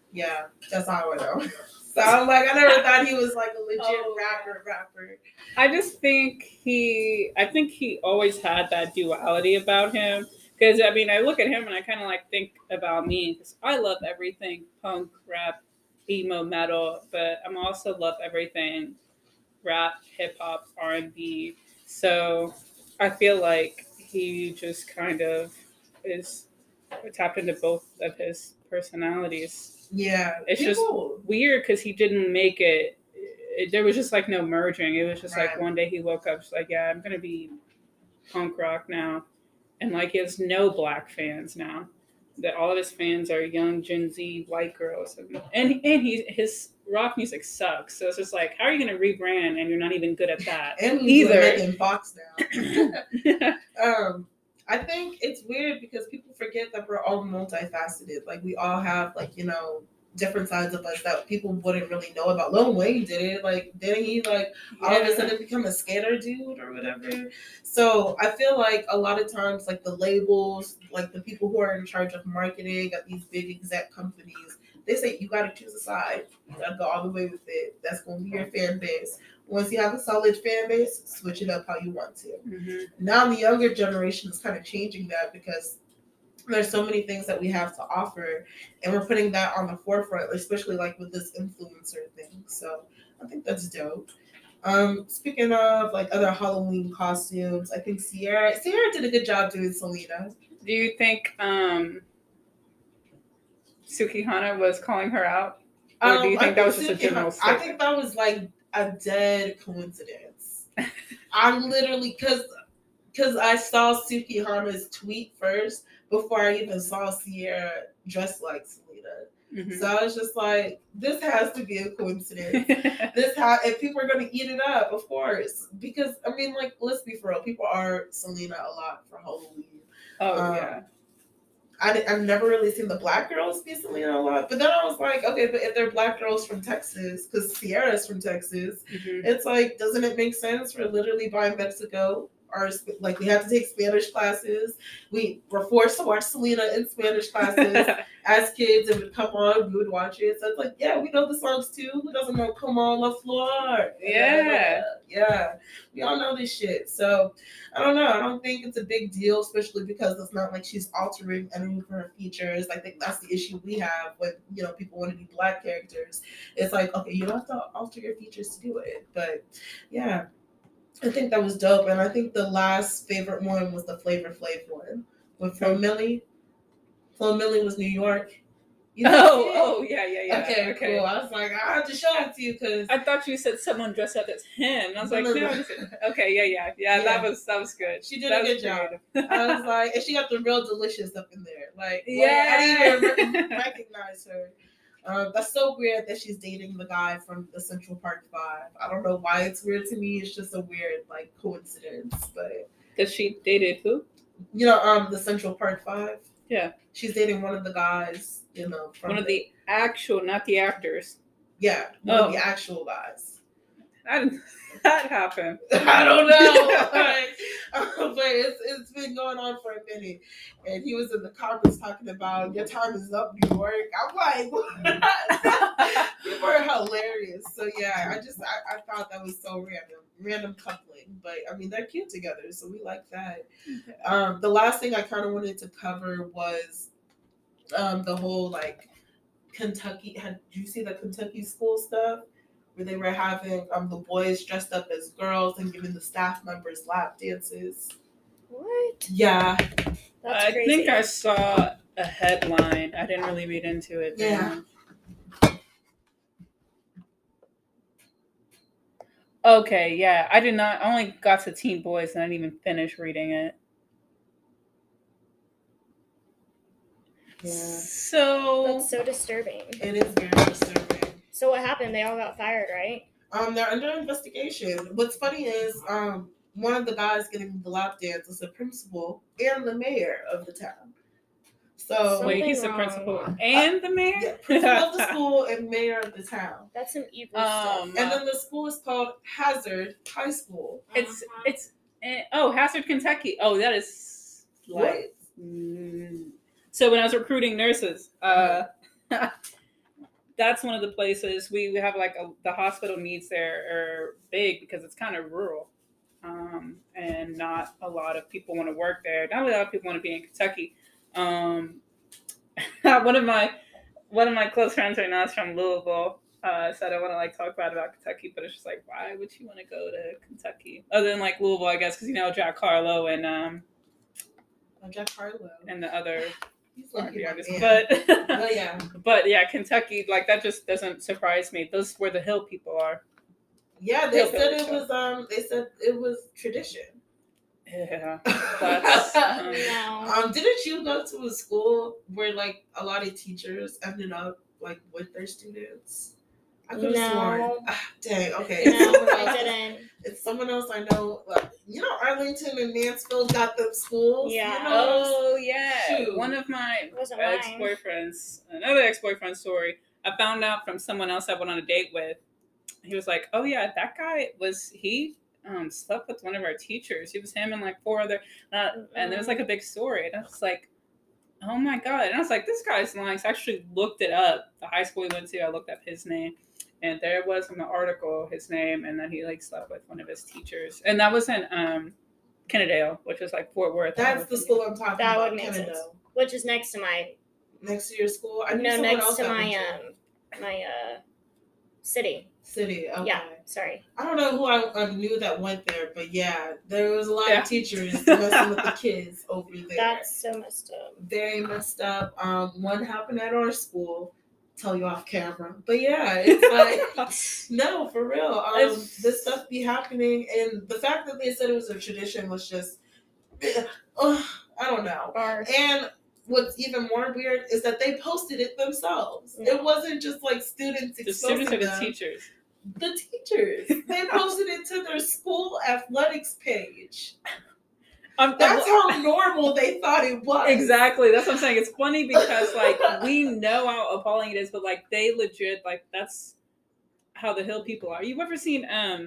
Yeah, that's how I know. So I'm like, I never thought he was like a legit Oh. rapper. I just think I think he always had that duality about him. Because, I mean, I look at him and I kind of like think about me. Because I love everything punk, rap, emo, metal, but I'm also love everything rap, hip hop, R&B. So I feel like he just kind of is tapped into both of his personalities. Yeah, It's just weird because he didn't make it. There was just like no merging. It was just like Right. one day he woke up, just like, yeah, I'm gonna be punk rock now, and like he has no black fans now. That all of his fans are young Gen Z white girls, and his rock music sucks. So it's just like, how are you gonna rebrand and you're not even good at that and he's either? making Fox now. I think it's weird because people forget that we're all multifaceted. Like we all have like, you know, different sides of us that people wouldn't really know about. Lil Wayne did it. Like, didn't he like all of a sudden become a skater dude or whatever? So I feel like a lot of times like the labels, like the people who are in charge of marketing at these big exec companies, they say you gotta choose a side. You gotta go all the way with it. That's gonna be your fan base. Once you have a solid fan base, switch it up how you want to. Mm-hmm. Now the younger generation is kind of changing that because there's so many things that we have to offer, and we're putting that on the forefront, especially like with this influencer thing. So I think that's dope. Speaking of like other Halloween costumes, I think Sierra did a good job doing Selena. Do you think Sukihana was calling her out? Or do you think that was just a general statement? I think that was like a dead coincidence. I'm literally because I saw Sukihana's tweet first before I even saw Sierra dressed like Selena. Mm-hmm. So I was just like, this has to be a coincidence. And people are going to eat it up, of course. Because, I mean, like, let's be for real. People are Selena a lot for Halloween. Oh, yeah. I've never really seen the black girls be Selena a lot. But then I was like, okay, but if they're black girls from Texas, because Sierra's from Texas, mm-hmm. It's like, doesn't it make sense for literally by Mexico? Or like we had to take Spanish classes. We were forced to watch Selena in Spanish classes as kids, and would come on, we would watch it. So it's like, yeah, we know the songs too. Who doesn't know "Come On La Flor"? Yeah, yeah, we all know this shit. So I don't know. I don't think it's a big deal, especially because it's not like she's altering any of her features. I think that's the issue we have when people want to do black characters. It's like, okay, you don't have to alter your features to do it, but yeah. I think that was dope, and I think the last favorite one was the Flavor Flav one with Flo Milli. Flo Milli was New York. Yeah. Okay, cool. I was like, I have to show it to you because I thought you said someone dressed up as him. I was like, no. Okay, yeah. That was good. She did a good job. I was like, and she got the real delicious up in there. Like, yeah, I didn't even recognize her. That's so weird that she's dating the guy from the Central Park 5. I don't know why it's weird to me. It's just a weird like coincidence. But because she dated who? The Central Park 5. Yeah, she's dating one of the guys. One of the actual, not the actors. Yeah, one of the actual guys. That happened. I don't know. But it's been going on for a minute. And he was in the comments talking about, your time is up, New York. I'm like, what? People are hilarious. So yeah, I thought that was so random coupling. But I mean, they're cute together, so we like that. The last thing I kind of wanted to cover was the whole like Kentucky. Did you see the Kentucky school stuff? Where they were having the boys dressed up as girls and giving the staff members lap dances. What? Yeah. That's crazy. I think I saw a headline. I didn't really read into it. Yeah. Okay, yeah. I did not. I only got to Teen Boys and I didn't even finish reading it. Yeah. So that's so disturbing. It is very disturbing. So what happened? They all got fired, right? They're under investigation. What's funny is one of the guys getting the lap dance is the principal and the mayor of the town. So wait, he's the principal and the mayor? Yeah, principal of the school and mayor of the town. That's some evil stuff. And then the school is called Hazard High School. It's Hazard, Kentucky. Oh, that is like. What? So when I was recruiting nurses, that's one of the places we have like the hospital needs there are big because it's kind of rural. And not a lot of people want to work there. Not a lot of people want to be in Kentucky. One of my close friends right now is from Louisville. So I don't want to like talk bad about Kentucky, but it's just like, why would you want to go to Kentucky other than like Louisville? I guess because Jack Harlow and Jack Harlow and the other R&B artists. yeah, but yeah, Kentucky, like that just doesn't surprise me. Those where the hill people are. Yeah, they said it was. They said it was tradition. Yeah, that's. No. Didn't you go to a school where like a lot of teachers ended up like with their students? I could have sworn. Dang. Okay. No, I didn't. It's someone else I know. Arlington and Mansfield got them schools. Yeah. Oh yeah. Shoot. One of my Wasn't mine. ex-boyfriends, another ex-boyfriend story. I found out from someone else I went on a date with. He was like, "Oh yeah, that guy he slept with one of our teachers. It was him and like 4 other, and there was like a big story." And I was like, "Oh my god!" And I was like, "This guy's lying." So I actually looked it up. The high school he went to, I looked up his name, and there was in the article his name, and then he like slept with one of his teachers, and that was in Kennedale, which is like Fort Worth. That's the school I'm talking That about. would make Kennedale. sense. Which is next to my Next to your school? I knew no, someone next else to that my went city. City. Okay. Yeah, sorry. I don't know who I knew that went there, but yeah, there was a lot of teachers messing with the kids over there. That's so messed up. Very messed up. One happened at our school. Tell you off camera, but yeah, it's like no, for real. This stuff be happening, and the fact that they said it was a tradition was just, I don't know. Bars. And what's even more weird is that they posted it themselves. No. It wasn't just like students The exposing students or the them. teachers. The teachers. They posted it to their school athletics page. That's how normal they thought it was. Exactly. That's what I'm saying. It's funny because like we know how appalling it is, but like they legit like that's how the hill people are. You ever seen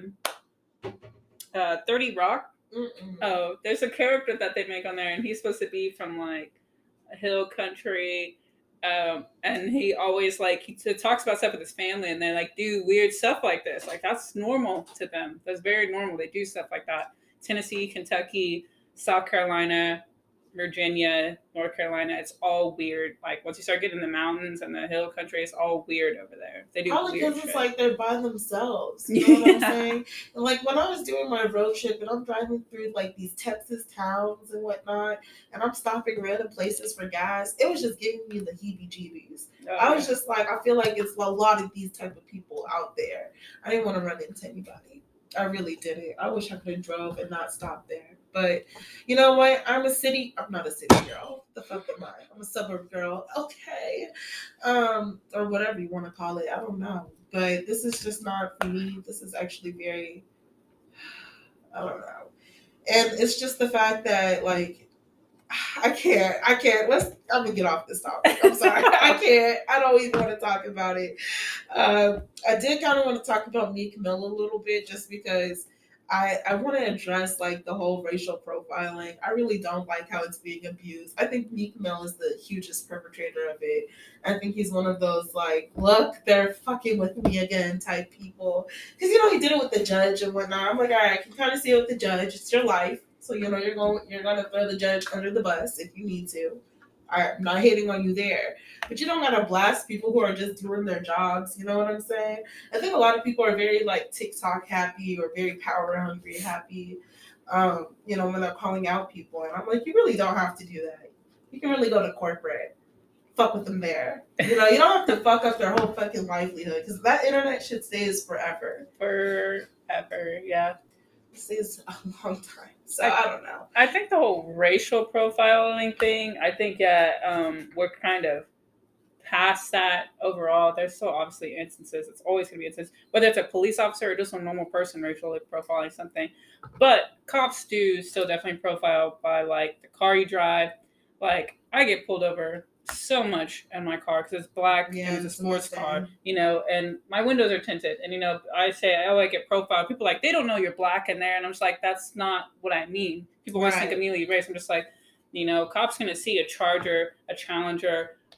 30 Rock? Mm-mm. Oh, there's a character that they make on there, and he's supposed to be from like a hill country. And he always like he talks about stuff with his family, and they like do weird stuff like this. Like that's normal to them. That's very normal. They do stuff like that. Tennessee, Kentucky, South Carolina, Virginia, North Carolina. It's all weird. Like once you start getting in the mountains and the hill country, it's all weird over there. They do probably weird because shit. it's like they're by themselves. You know what I'm saying? And like when I was doing my road trip and I'm driving through like these Texas towns and whatnot, and I'm stopping random places for gas, it was just giving me the heebie-jeebies. I was just like, I feel like it's a lot of these type of people out there. I didn't want to run into anybody. I really didn't. I wish I could have drove and not stopped there. But you know what? I'm not a city girl. The fuck am I? I'm a suburb girl. Okay. Or whatever you want to call it. I don't know. But this is just not for me. This is actually very, I don't know. And it's just the fact that like, I can't. I'm gonna get off this topic. I'm sorry. I can't. I don't even want to talk about it. I did kind of want to talk about Meek Mill a little bit just because I want to address like the whole racial profiling. I really don't like how it's being abused. I think Meek Mill is the hugest perpetrator of it. I think he's one of those like, look, they're fucking with me again type people. Because he did it with the judge and whatnot. I'm like, all right, I can kind of see it with the judge. It's your life, so you're gonna throw the judge under the bus if you need to. I'm not hating on you there. But you don't gotta blast people who are just doing their jobs. You know what I'm saying? I think a lot of people are very like TikTok happy or very power hungry happy, when they're calling out people. And I'm like, you really don't have to do that. You can really go to corporate. Fuck with them there. You don't have to fuck up their whole fucking livelihood because that internet shit stays forever. Forever, yeah. It stays a long time. So I don't know. I think the whole racial profiling thing, I think, we're kind of past that overall. There's still obviously instances. It's always going to be instances. Whether it's a police officer or just a normal person racially profiling something. But cops do still definitely profile by, like, the car you drive. Like, I get pulled over so much in my car because it's black and it's a sports car, and my windows are tinted. And, I say, I get profiled. People are like, they don't know you're black in there. And I'm just like, that's not what I mean. People always think immediately race. I'm just like, cops going to see a Charger, a Challenger,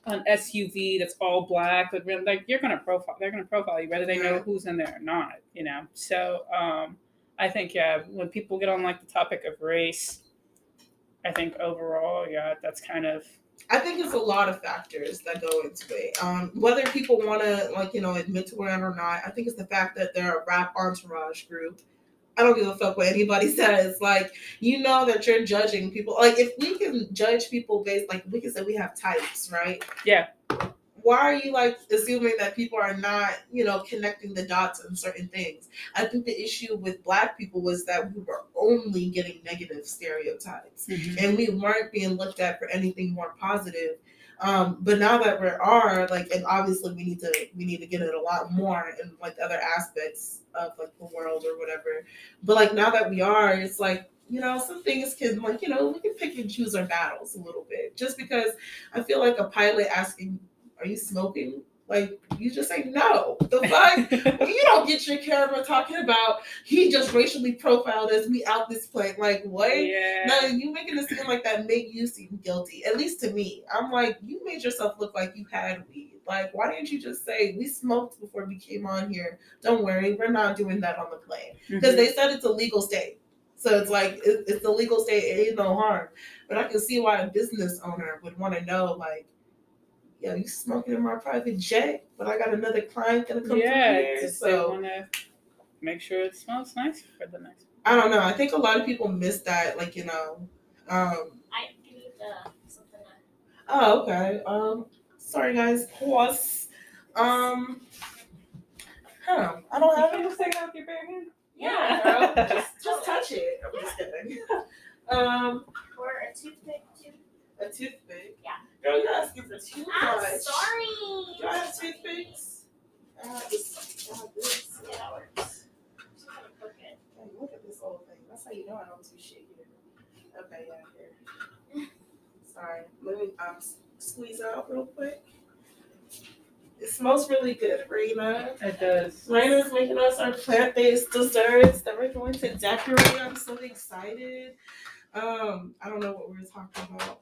an SUV that's all black, like you're gonna profile. They're gonna profile you whether they know Yeah. who's in there or not. So I think when people get on like the topic of race, I think overall that's kind of I think it's a lot of factors that go into it. Whether people want to admit to it or not, I think it's the fact that they're a rap entourage group. I don't give a fuck what anybody says. Like, that you're judging people. Like, if we can judge people based, like, we can say we have types, right? Yeah. Why are you, like, assuming that people are not, connecting the dots on certain things? I think the issue with Black people was that we were only getting negative stereotypes. And we weren't being looked at for anything more positive. But now that we are, like, and obviously we need to get it a lot more in, like, other aspects of, like, the world or whatever. But, like, now that we are, it's like, some things can, like, we can pick and choose our battles a little bit. Just because I feel like a pilot asking, are you smoking? Like, you just say no. The fuck? You don't get your camera talking about he just racially profiled as me out this plane. Like, what? Yeah. No, you making it seem like that make you seem guilty. At least to me. I'm like, you made yourself look like you had weed. Like, why didn't you just say we smoked before we came on here? Don't worry, we're not doing that on the plane. Because they said it's a legal state. So it's like, it's a legal state, it ain't no harm. But I can see why a business owner would want to know, like, yo, you smoking in my private jet, but I got another client gonna come through here. So they want to make sure it smells nice for the next. I don't know. I think a lot of people miss that. Like, I need something. Oh, okay. Sorry guys. Pause. I don't have You it. can just take it off your bare hand. Yeah, girl. just touch it. I'm just kidding. Or a toothpick too. A toothpick. Yeah. Girl, you're asking for too I'm much. sorry. Do I have toothpicks? I have this. Yeah, that works. Just gotta cook it. Hey, look at this whole thing. That's how you know I don't do shit here. Okay, yeah, here. Sorry. Let me squeeze out real quick. It smells really good, Raina. It does. Raina's making us our plant-based desserts that we're going to decorate. I'm so excited. I don't know what we were talking about.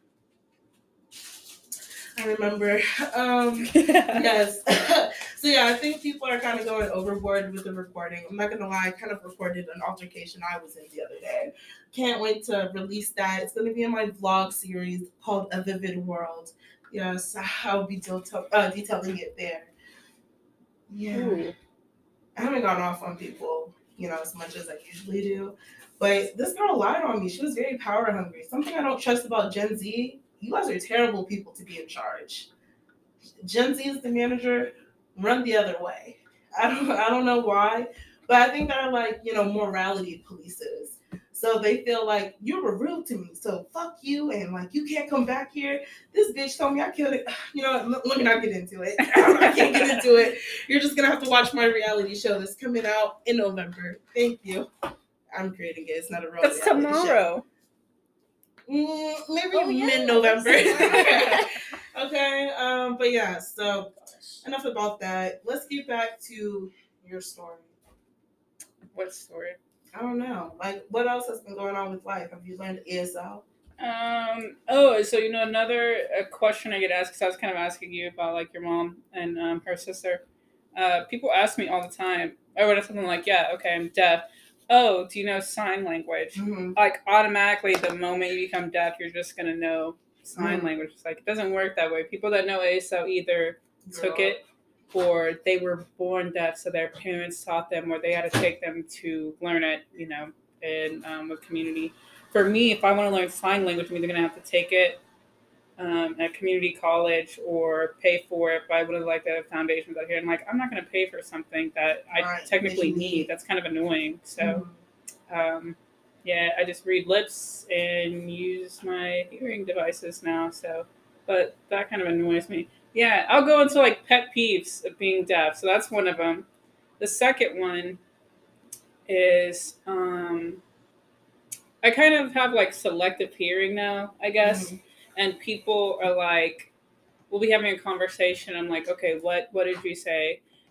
I remember. Yes. So yeah, I think people are kind of going overboard with the recording. I'm not gonna lie, I kind of recorded an altercation I was in the other day. Can't wait to release that. It's gonna be in my vlog series called A Vivid World. Yes, I'll be detailing it there. Yeah. Ooh. I haven't gone off on people, as much as I usually do. But this girl lied on me. She was very power hungry. Something I don't trust about Gen Z. You guys are terrible people to be in charge. Gen Z is the manager. Run the other way. I don't know why, but I think they're like, morality polices. So they feel like you were rude to me, so fuck you, and like you can't come back here. This bitch told me I killed it. Let me not get into it. I can't get into it. You're just gonna have to watch my reality show that's coming out in November. Thank you. I'm creating it. It's not a real That's reality tomorrow. Show. Maybe Oh, yeah. mid-November. Okay. But yeah. So enough about that. Let's get back to your story. What story? I don't know. Like, what else has been going on with life? Have you learned ASL? So another question I get asked, because I was kind of asking you about like your mom and her sister. People ask me all the time. I would have something like, "Yeah, okay, I'm deaf." Oh, do you know sign language? Mm-hmm. Like automatically, the moment you become deaf, you're just gonna know sign language. It's like it doesn't work that way. People that know ASL either took it, or they were born deaf, so their parents taught them, or they had to take them to learn it, in a community. For me, if I want to learn sign language, I'm either going to have to take it at community college or pay for it by one of like the foundations out here. And like, I'm not going to pay for something that I technically need. That's kind of annoying. So, I just read lips and use my hearing devices now. So, but that kind of annoys me. Yeah, I'll go into like pet peeves of being deaf. So that's one of them. The second one is I kind of have like selective hearing now, I guess. Mm-hmm. And people are like, we'll be having a conversation. I'm like, okay, what did you say?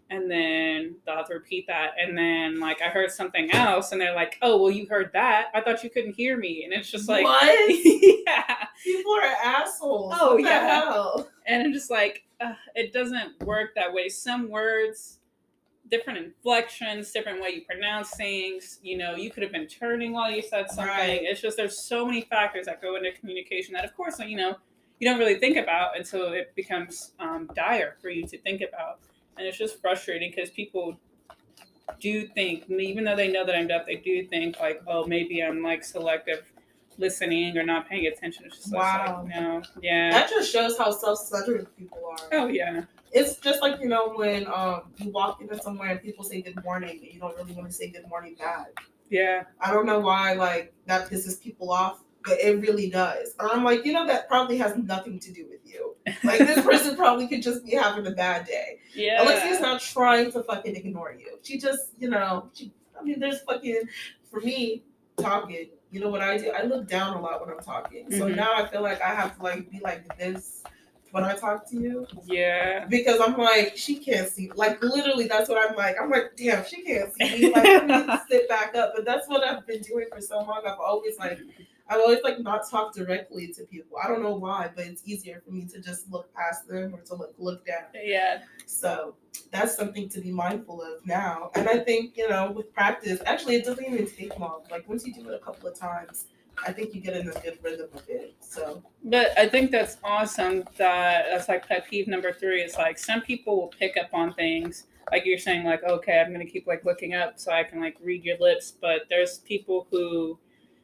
and then they'll have to repeat that, and then like I heard something else, and they're like, "Oh, well, you heard that. I thought you couldn't hear me," and it's just like, What? yeah, People are assholes. Oh, What the yeah. hell? and I'm just like, it doesn't work that way. Some words, different inflections, different way you pronounce things. You know, you could have been turning while you said something. Right. It's just there's so many factors that go into communication that, of course, you know, you don't really think about until it becomes dire for you to think about, and it's just frustrating because people do think, even though they know that I'm deaf, they do think like, oh, maybe I'm like selective listening or not paying attention. It's just Wow. like, no, yeah, That just shows how self-centered people are. oh yeah, It's just like, you know, when you walk into somewhere and people say good morning and you don't really want to say good morning back. yeah, I don't know why, like, that pisses people off, but it really does. And I'm like, you know, that probably has nothing to do with you. Like, this person probably could just be having a bad day. yeah. Alexia's not trying to fucking ignore you. She just, you know, there's fucking, for me, talking, you know what I do? I look down a lot when I'm talking. So Mhm. now I feel like I have to, like, be like this when I talk to you. Yeah. Because I'm like, she can't see. Like, literally, that's what I'm like. I'm like, damn, she can't see me. Like, I need to sit back up. But that's what I've been doing for so long. I've always like not talk directly to people. I don't know why, but it's easier for me to just look past them or to look down. Yeah. So that's something to be mindful of now. And I think, you know, with practice, actually, it doesn't even take long. Like, once you do it a couple of times, I think you get in a good rhythm of it. So, But I think that's awesome. That's like pet peeve number 3. It's like some people will pick up on things. Like you're saying, like, okay, I'm gonna keep like looking up so I can like read your lips. But there's people who,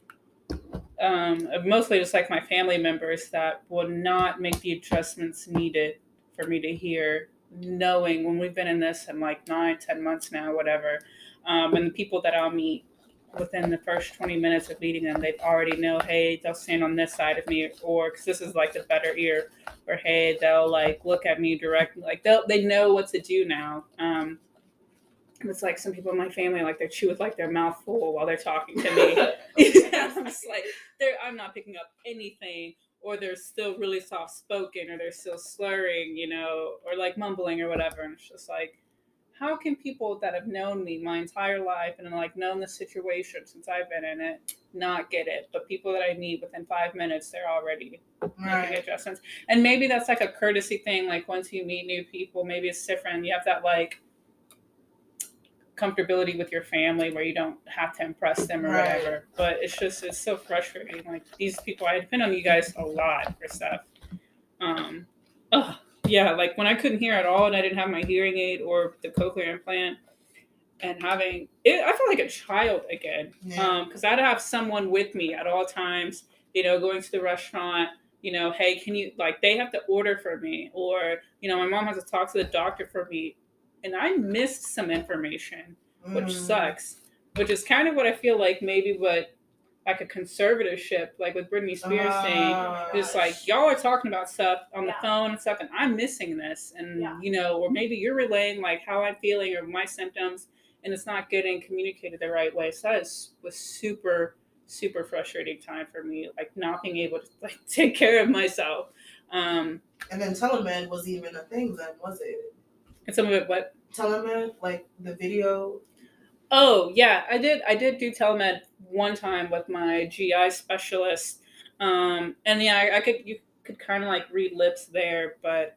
mostly just like my family members, that will not make the adjustments needed for me to hear. Knowing when we've been in this in like 9-10 months now, whatever, and the people that I'll meet within the first 20 minutes of meeting them, they already know, hey, they'll stand on this side of me, or because this is like the better ear, or hey, they'll like look at me directly, like they know what to do now. It's like some people in my family, like they chew with like their mouth full while they're talking to me. I'm just like, I'm not picking up anything, or they're still really soft spoken, or they're still slurring, you know, or like mumbling or whatever. And it's just like, how can people that have known me my entire life and like known the situation since I've been in it not get it? But people that I meet within 5 minutes, they're already making adjustments. And maybe that's like a courtesy thing. Like once you meet new people, maybe it's different. You have that like comfortability with your family where you don't have to impress them or whatever. But it's so frustrating. Like these people, I depend on you guys a lot for stuff. Yeah, like when I couldn't hear at all and I didn't have my hearing aid or the cochlear implant, and having it, I felt like a child again. Because I'd have someone with me at all times, you know, going to the restaurant, you know, hey, can you, like, they have to order for me, or, you know, my mom has to talk to the doctor for me. And I missed some information, which sucks, which is kind of what I feel like maybe what like a conservatorship, like with Britney Spears thing, just like y'all are talking about stuff on the phone and stuff, and I'm missing this, and you know, or maybe you're relaying like how I'm feeling or my symptoms, and it's not getting communicated the right way. So that was super frustrating time for me, like not being able to like take care of myself. And then telemed was even a thing then, was it? And some of it, what? Telemed, like the video. Oh yeah, I did do telemed one time with my GI specialist, and yeah, you could kind of like read lips there, but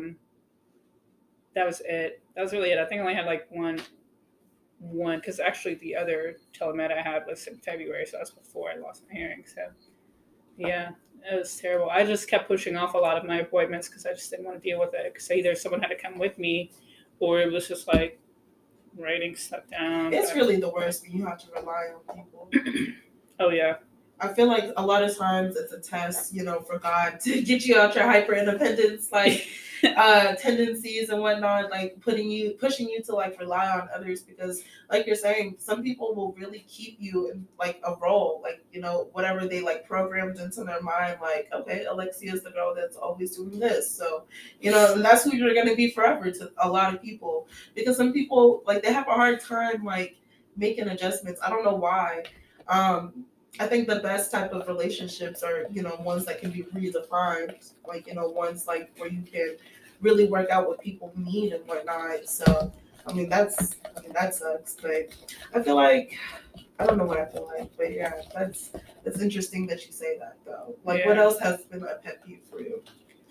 that was it. That was really it. I think I only had like one, because actually the other telemed I had was in February, so that's before I lost my hearing. So yeah, it was terrible. I just kept pushing off a lot of my appointments because I just didn't want to deal with it. Because either someone had to come with me, or it was just like writing stuff down. It's really the worst when you have to rely on people. Oh yeah. I feel like a lot of times it's a test, you know, for God to get you out your hyper independence, like tendencies and whatnot, like pushing you to like rely on others, because like you're saying, some people will really keep you in like a role, like, you know, whatever they like programmed into their mind, like, okay, Alexia is the girl that's always doing this, so, you know, and that's who you're going to be forever to a lot of people, because some people, like, they have a hard time like making adjustments. I don't know why. I think the best type of relationships are, you know, ones that can be redefined, like, you know, ones like where you can really work out what people need and whatnot. So that sucks. But I feel like I don't know what I feel like, but yeah, that's interesting that you say that though. Like, what Yeah. else has been a pet peeve for you?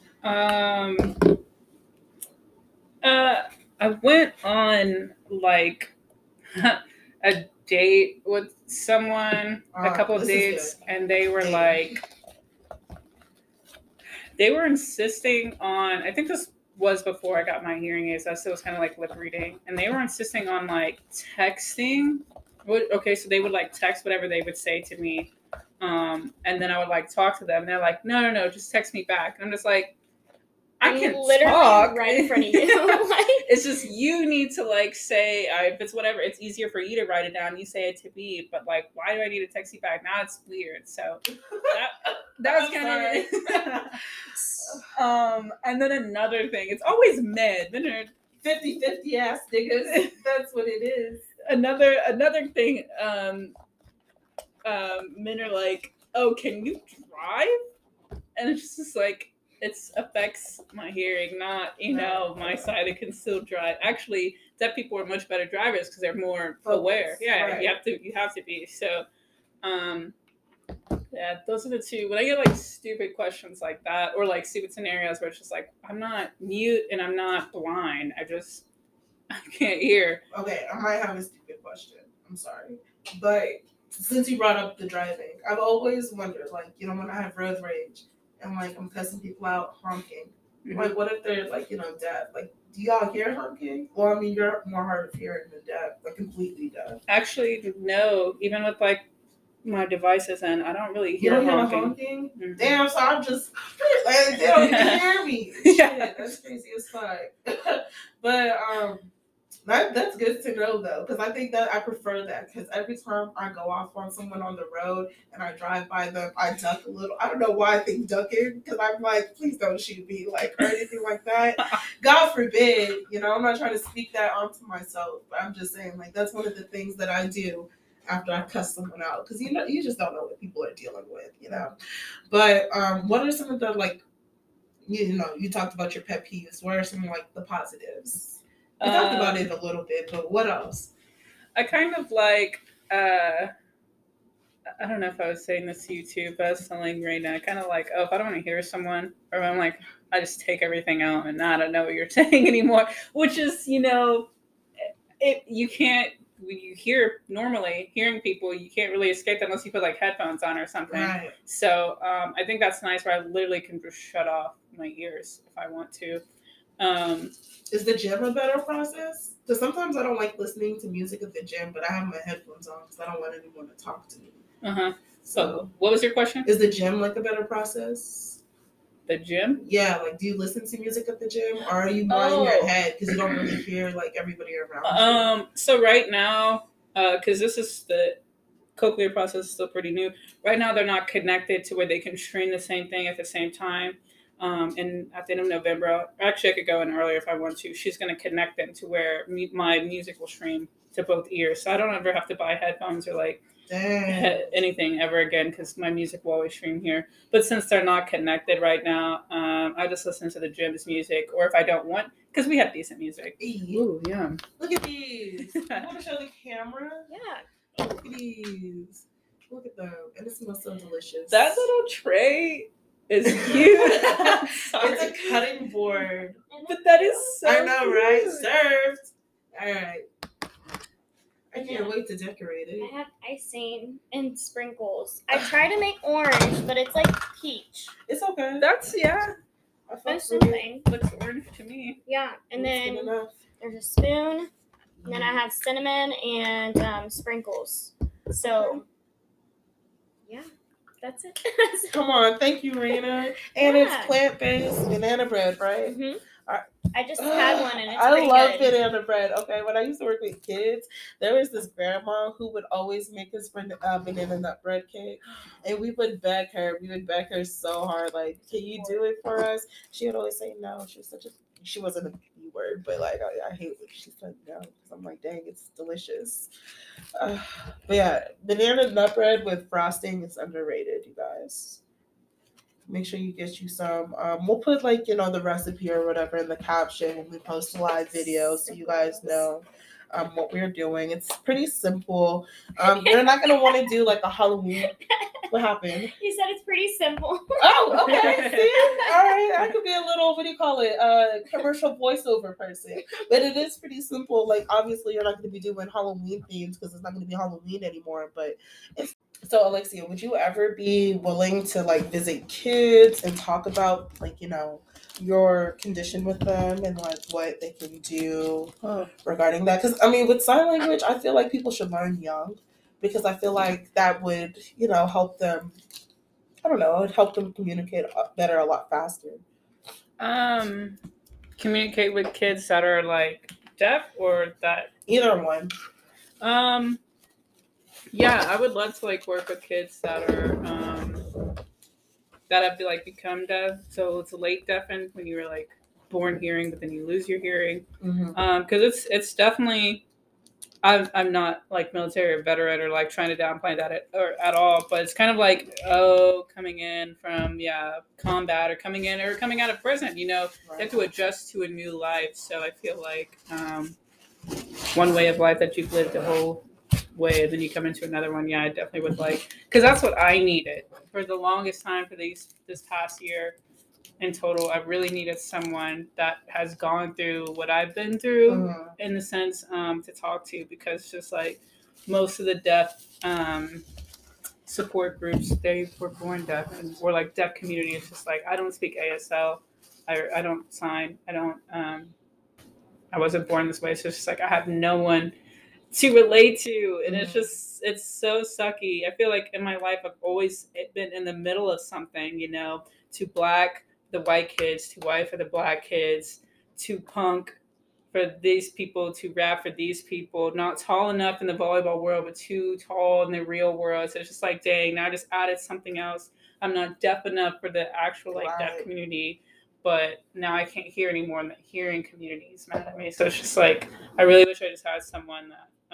I went on like a date with someone, a couple of This is dates, good. and they were Date. like, they were insisting on, I think this was before I got my hearing aids. I still was kind of like lip reading, and they were insisting on like texting. Okay, so they would like text whatever they would say to me, and then I would like talk to them. And they're like, no, just text me back. And I'm just like, I can literally talk right in front of you. Like, it's just you need to like say if it's whatever. It's easier for you to write it down. You say it to me, but like, why do I need to text you back? Now it's weird. So that was kind of and then another thing. It's always men. Men are 50-50 ass niggas. That's what it is. another thing. Men are like, oh, can you drive? And it's just like. It affects my hearing, not my side. It can still drive. Actually, deaf people are much better drivers because they're more aware. Yeah, right. you have to be. So, yeah, those are the two. When I get like stupid questions like that, or like stupid scenarios where it's just like I'm not mute and I'm not blind. I can't hear. Okay, I might have a stupid question. I'm sorry, but since you brought up the driving, I've always wondered, like, when I have road rage. And like I'm cussing people out honking. Mm-hmm. Like, what if they're like, deaf? Like, do y'all hear honking? Well, I mean, you're more hard of hearing than deaf, like completely deaf. Actually, no. Even with like my devices in, I don't really hear you don't honking. Hear honking? Mm-hmm. Damn, so I'm just like, they don't even hear me. Yeah. Shit, that's crazy as fuck. But that's good to know though, because I think that I prefer that, because every time I go off on someone on the road and I drive by them, I duck a little. I don't know why I think ducking, because I'm like, please don't shoot me, like, or anything like that. God forbid, I'm not trying to speak that onto myself, but I'm just saying, like, that's one of the things that I do after I cuss someone out, because you just don't know what people are dealing with, But what are some of the, like, you talked about your pet peeves. What are some like the positives? We talked about it a little bit, but what else? I kind of like, I don't know if I was saying this to you too, but I was telling right now, I kind of like, if I don't want to hear someone, or I'm like, I just take everything out and I don't know what you're saying anymore, which is, you can't, when you hear normally hearing people, you can't really escape that unless you put like headphones on or something. Right. So I think that's nice where I literally can just shut off my ears if I want to. Is the gym a better process? Because sometimes I don't like listening to music at the gym, but I have my headphones on because I don't want anyone to talk to me. So what was your question? Is the gym like a better process? The gym? Yeah, like, do you listen to music at the gym, or are you more in your head because you don't really hear like everybody around you? So right now, because this is the cochlear process is still pretty new. Right now, they're not connected to where they can stream the same thing at the same time. And at the end of November, actually I could go in earlier if I want to. She's going to connect them to where my music will stream to both ears, so I don't ever have to buy headphones or like anything ever again, because my music will always stream here. But since they're not connected right now, I just listen to the gym's music, or if I don't want, because we have decent music. Ooh, yeah. Look at these. You want to show the camera? Yeah. Look at these. Look at them, and it smells so delicious. That little tray is cute. It's a cutting board. But that is so I know, right? cute. Served. All right. I can't wait to decorate it. I have icing and sprinkles. I try to make orange, but it's like peach. It's okay. That's That's something. looks orange to me. Yeah, and then enough. there's a spoon. And then I have cinnamon and sprinkles. So, yeah, that's it. Come on, thank you, Rena. And Yeah. it's plant-based banana bread, right? Mhm. I- I just had one and it's I pretty love good. banana bread. Okay, when I used to work with kids, there was this grandma who would always make us banana nut bread cake, and we would beg her. We would beg her so hard, like, "Can you do it for us?" She would always say no. She wasn't a B word, but like I hate when she said no, because I'm like, dang, it's delicious. But yeah, banana nut bread with frosting is underrated, you guys. Make sure you get you some. We'll put like, the recipe or whatever in the caption when we post a live video so you guys know what we're doing. It's pretty simple. You're not gonna want to do like a Halloween. What happened? You said it's pretty simple. Oh, okay. See? All right. I could be a little, what do you call it? Commercial voiceover person. But it is pretty simple. Like, obviously, you're not going to be doing Halloween themes because it's not going to be Halloween anymore. But it's. So, Alexia, would you ever be willing to, like, visit kids and talk about, like, your condition with them and, like, what they can do regarding that? Because, I mean, with sign language, I feel like people should learn young because I feel like that would, help them. I don't know. It would help them communicate better a lot faster. Communicate with kids that are like deaf or that Either one. Yeah, I would love to like work with kids that are that have like become deaf. So it's late deafened when you were like born hearing, but then you lose your hearing. Because it's definitely. I'm not like military or veteran or like trying to downplay that at all, but it's kind of like coming in from combat or coming out of prison. You have to adjust to a new life. So I feel like one way of life that you've lived the whole way, and then you come into another one. Yeah, I definitely would like, because that's what I needed for the longest time for this past year. In total, I really needed someone that has gone through what I've been through in the sense to talk to, because just like most of the deaf support groups, they were born deaf and we're like deaf community. It's just like, I don't speak ASL. I don't sign. I wasn't born this way. So it's just like, I have no one to relate to. And it's so sucky. I feel like in my life, I've always been in the middle of something, to Black, the white kids, to white for the Black kids, to punk for these people, to rap for these people, not tall enough in the volleyball world, but too tall in the real world. So it's just like, dang, now I just added something else. I'm not deaf enough for the actual like deaf community, but now I can't hear anymore, and the hearing community is mad at me. So it's just like, I really wish I just had someone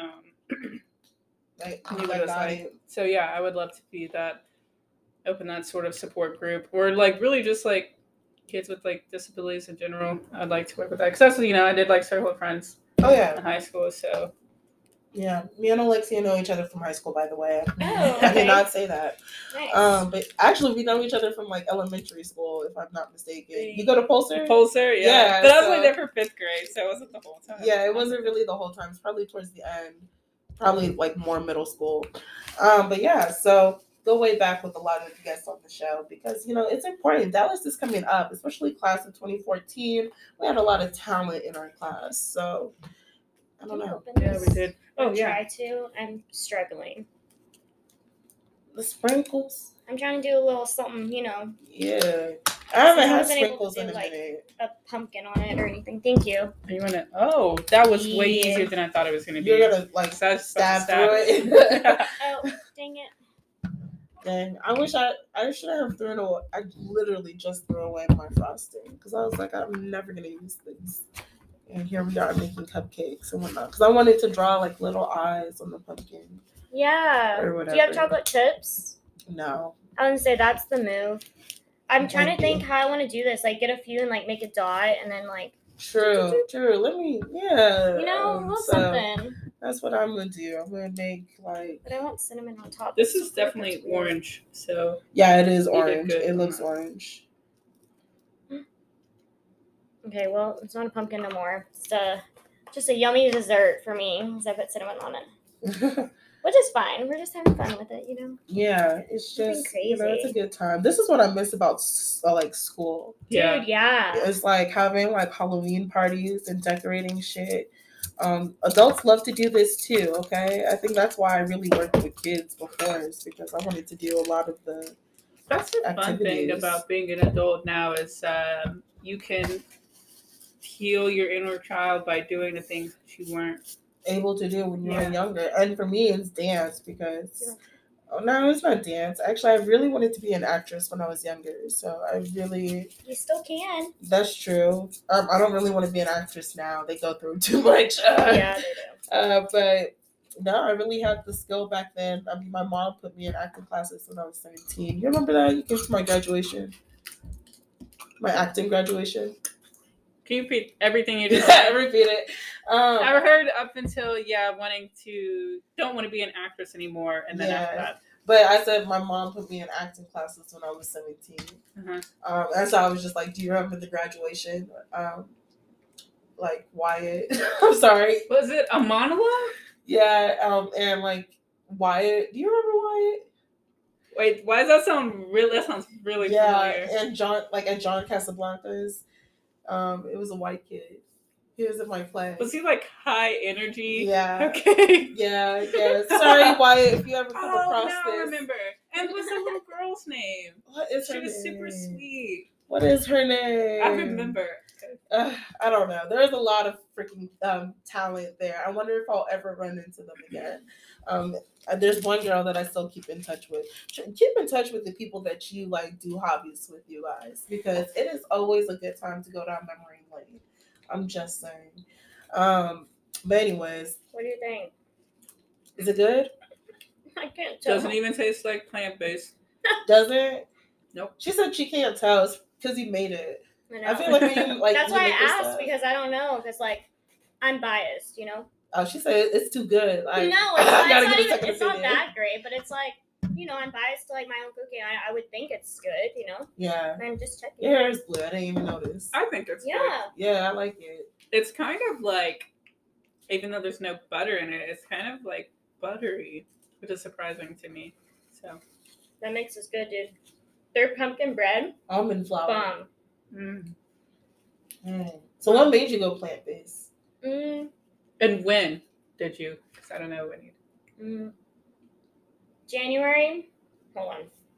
that so yeah, I would love to be that, open that sort of support group, or like really just like kids with like disabilities in general. I'd like to work with that because that's I did like circle of friends. Oh yeah, in high school. So yeah, me and Alexia know each other from high school, by the way. Oh, I did not say that. Nice. But actually, we know each other from like elementary school, if I'm not mistaken. You go to Pulsar? Pulsar, yeah. But I was like there for 5th grade, so it wasn't the whole time. Yeah, it wasn't really the whole time. It's probably towards the end, probably like more middle school. But yeah, so go way back with a lot of guests on the show because it's important. Dallas is coming up, especially class of 2014. We had a lot of talent in our class, so I don't know. Yeah, we did. Oh yeah. Try to. I'm struggling. The sprinkles. I'm trying to do a little something, Yeah, I haven't had sprinkles in a minute. A pumpkin on it or anything. Thank you. You want to? Oh, that was way easier than I thought it was going to be. You're gonna like stab through it. Oh, dang it. Dang, I wish I should have thrown away. I literally just threw away my frosting because I was like, I'm never gonna use this. And here we are making cupcakes and whatnot because I wanted to draw like little eyes on the pumpkin. Yeah. Or whatever. Do you have chocolate chips? No. I would say that's the move. I'm trying to think how I want to do this. Like get a few and like make a dot and then like. True. Let me. Something. That's what I'm gonna do. I'm gonna make like. But I want cinnamon on top. This is definitely orange. So. Yeah, it is orange. It looks orange. Okay, well, it's not a pumpkin no more. It's just a yummy dessert for me because I put cinnamon on it. Which is fine. We're just having fun with it, Yeah, it's just crazy. It's a good time. This is what I miss about like school. Dude, yeah. It's like having like Halloween parties and decorating shit. Adults love to do this too. Okay, I think that's why I really worked with kids before, is because I wanted to do a lot of the. That's the fun thing about being an adult now is you can heal your inner child by doing the things that you weren't able to do when you were younger. And for me, it's dance because no, it's not dance. Actually, I really wanted to be an actress when I was younger. So I really. You still can. That's true. I don't really want to be an actress now. They go through too much. Yeah, they do. But No, I really had the skill back then. I mean, my mom put me in acting classes when I was 17. You remember that? You came to my graduation, my acting graduation. Can you repeat everything you just Yeah, said? repeat it. I heard up until don't want to be an actress anymore, and then after Yeah. that. But I said my mom put me in acting classes when I was 17. Uh-huh. And so I was just like, do you remember the graduation? Like Wyatt. I'm sorry. Was it a monologue? Yeah, and like Wyatt. Do you remember Wyatt? Wait, why does that sound real? That sounds really familiar. And John, like at John Casablancas. It was a white kid. He was in my play. Was he like high energy? Yeah. Okay. Yeah. Sorry, Wyatt, if you ever come across now this. I remember. And what's the little girl's name? What is her She name? was super sweet. What is her name? I remember. I don't know. There's a lot of freaking talent there. I wonder if I'll ever run into them again. There's one girl that I still keep in touch with. Keep in touch with the people that you like do hobbies with, you guys, because it is always a good time to go down memory lane. I'm just saying. But anyways, What do you think? is it good? I can't tell. Doesn't even taste like plant-based. Doesn't? Nope. She said she can't tell. It's because he made it. I I feel like when you like. That's you why I make your asked, stuff- because I don't know, because like I'm biased, you know. Oh, she said it's too good. Like, No, I it's gotta not, get a even, second it's not opinion. that great, but it's like, you know, I'm biased to like my own cooking. I would think it's good, you know. Yeah. I'm just checking. Your hair is blue. I didn't even notice. I think it's good. Yeah. Yeah, I like it. It's kind of like, even though there's no butter in it, it's kind of like buttery, which is surprising to me. So. That makes us good, dude. Their pumpkin bread, Almond flour. bomb. So what made you go plant based? And when did you? Because I don't know when you. January. Hold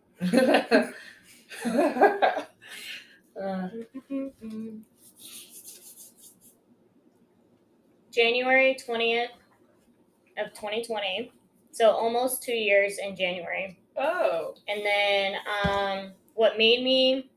on. January 20th of 2020. So almost 2 years in January. Oh. And then what made me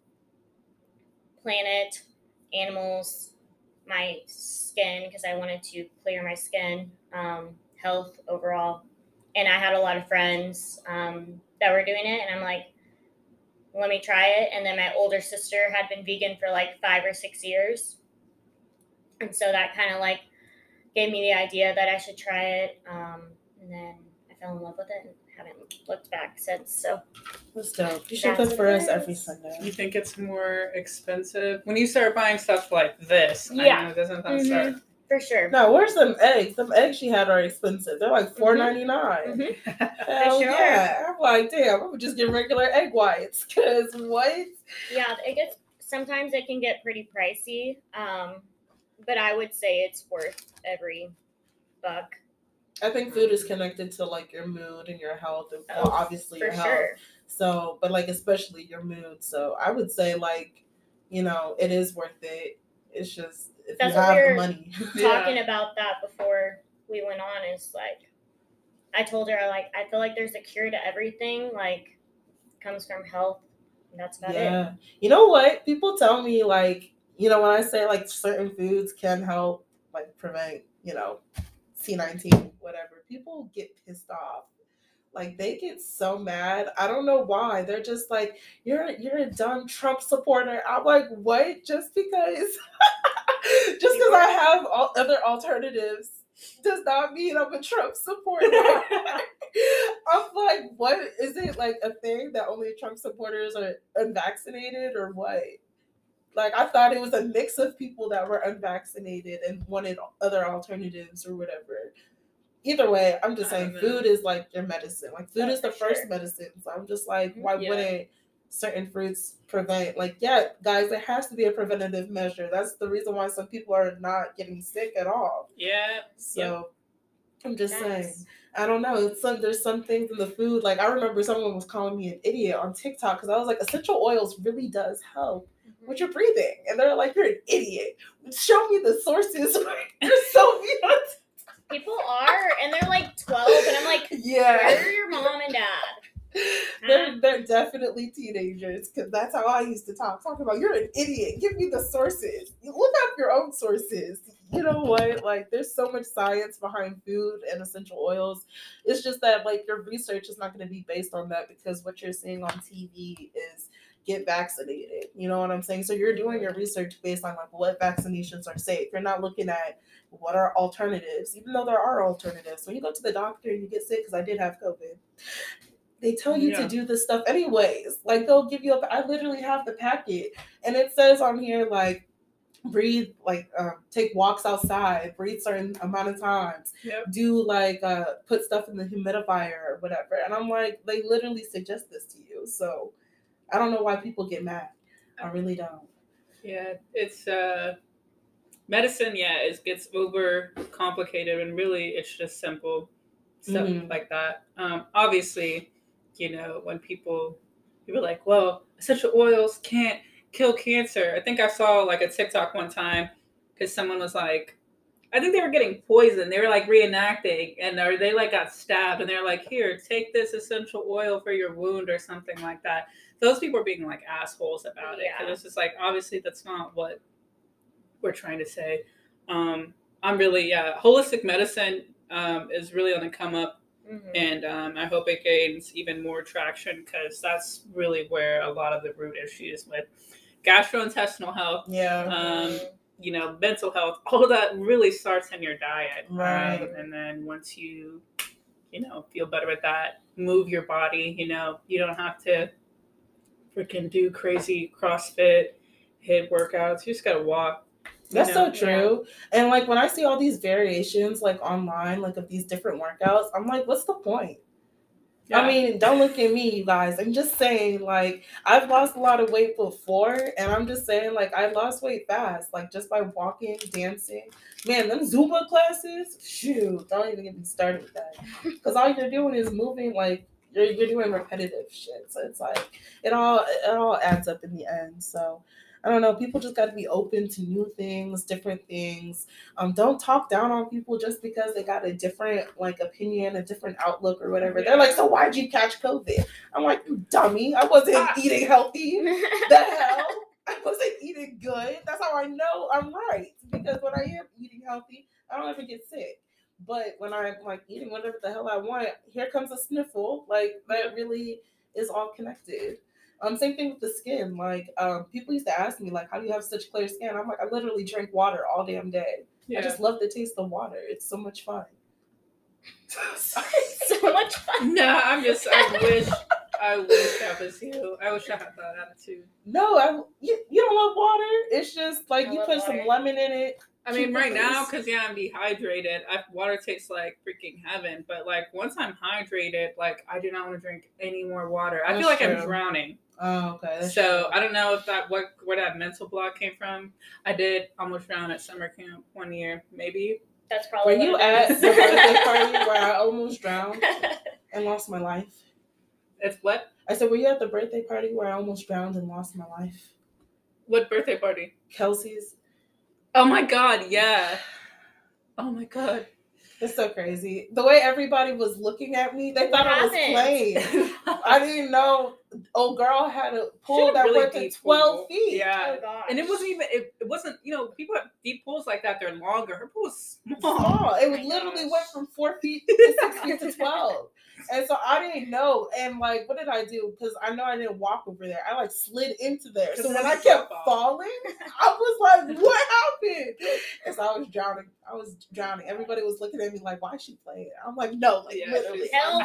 planet, animals, my skin, because I wanted to clear my skin, health overall. And I had a lot of friends that were doing it, and I'm like, let me try it. And then my older sister had been vegan for like 5 or 6 years. And so that kind of like gave me the idea that I should try it. And then I fell in love with it and haven't looked back since. So that's dope. You should That's cook for what us it every is. Sunday. You think it's more expensive when you start buying stuff like this? Yeah. I know it doesn't start. for sure. No, where's them eggs? Them eggs she had are expensive. They're like $4.99. Hell For sure. yeah! I'm like, damn. I would just get regular egg whites. Cause what? Yeah, sometimes it can get pretty pricey. But I would say it's worth every buck. I think food is connected to like your mood and your health, and well, obviously For your health. sure. So, but like especially your mood. So I would say like, it is worth it. It's just if That's you what have we the were money. Talking about that before we went on is like, I told her, like, I feel like there's a cure to everything, like, comes from health. And that's about it. You know what? People tell me like, when I say like certain foods can help like prevent, C19, whatever, people get pissed off. Like they get so mad. I don't know why. They're just like, you're a dumb Trump supporter. I'm like, what? Just because I have other alternatives does not mean I'm a Trump supporter. I'm like, what is it like a thing that only Trump supporters are unvaccinated or what? Like I thought it was a mix of people that were unvaccinated and wanted other alternatives or whatever. Either way, I'm just saying food is like your medicine. Like food is the first medicine. So I'm just like, why wouldn't certain fruits prevent? Like, yeah, guys, there has to be a preventative measure. That's the reason why some people are not getting sick at all. Yeah. So I'm just saying. I don't know. There's some things in the food. Like I remember someone was calling me an idiot on TikTok because I was like, essential oils really does help with your breathing, and they're like, you're an idiot. Show me the sources. You're so weird. People are, and they're like 12, and I'm like, where are your mom and dad? They're definitely teenagers because that's how I used to talk about, you're an idiot. Give me the sources. Look up your own sources. You know what? Like, there's so much science behind food and essential oils. It's just that, like, your research is not going to be based on that because what you're seeing on TV is get vaccinated. You know what I'm saying? So you're doing your research based on, like, what vaccinations are safe. You're not looking at what are alternatives, even though there are alternatives. When you go to the doctor and you get sick, because I did have COVID, they tell you to do this stuff anyways. Like, they'll give you I literally have the packet, and it says on here, like, breathe, like, take walks outside, breathe certain amount of times, do, like, put stuff in the humidifier or whatever. And I'm like, they literally suggest this to you. So I don't know why people get mad. I really don't. Yeah, it's medicine. Yeah, it gets over complicated, and really, it's just simple stuff like that. Obviously, when people are like, well, essential oils can't kill cancer. I think I saw like a TikTok one time because someone was like, I think they were getting poisoned. They were like reenacting, and they like got stabbed, and they're like, here, take this essential oil for your wound or something like that. Those people are being like assholes about it, because it's just like, obviously that's not what we're trying to say. I'm really, holistic medicine is really on the come up. And I hope it gains even more traction, because that's really where a lot of the root issues with gastrointestinal health, mental health, all of that really starts in your diet. Right. And then once you, feel better with that, move your body, you don't have to freaking do crazy CrossFit, HIIT workouts. You just got to walk. That's so true. And like, when I see all these variations like online, like of these different workouts, I'm like, what's the point? Yeah. I mean, don't look at me, you guys. I'm just saying, like, I've lost a lot of weight before, and I'm just saying, like, I lost weight fast, like, just by walking, dancing. Man, them Zumba classes, shoot, don't even get me started with that. Because all you're doing is moving, like, you're doing repetitive shit. So it's like, it all adds up in the end. So I don't know. People just got to be open to new things, different things. Don't talk down on people just because they got a different like opinion, a different outlook or whatever. Yeah. They're like, so why'd you catch COVID? I'm like, you dummy. I wasn't eating healthy. The hell? I wasn't eating good. That's how I know I'm right. Because when I am eating healthy, I don't ever get sick. But when I'm like eating whatever the hell I want, here comes a sniffle. Like, that really is all connected. Same thing with the skin. Like, people used to ask me, like, how do you have such clear skin? I'm like, I literally drink water all damn day. Yeah. I just love the taste of water. It's so much fun. So much fun. No, I wish that was you. I wish I had that attitude. No, you don't love water? It's just, like, you put some lemon in it. I mean, right now, because, I'm dehydrated, water tastes like freaking heaven. But, like, once I'm hydrated, like, I do not want to drink any more water. I feel like I'm drowning. Oh, okay. So, I don't know if where that mental block came from. I did almost drown at summer camp one year, maybe. That's probably Were you at the birthday party where I almost drowned and lost my life? It's what? I said, were you at the birthday party where I almost drowned and lost my life? What birthday party? Kelsey's. Oh my God, yeah. Oh my God. It's so crazy. The way everybody was looking at me, they thought I was playing. I didn't know. Old girl had a pool that went to 12 feet. Yeah. Oh, and it wasn't even, it wasn't, people have deep pools like that, they're longer. Her pool was small. It literally went from 4 feet to 6 feet to 12. And so I didn't know. And like, what did I do? Because I know I didn't walk over there. I like slid into there. So when I kept falling, I was like, what happened? And so I was drowning. Everybody was looking at me like, why is she playing? I'm like, no, like literally. Help.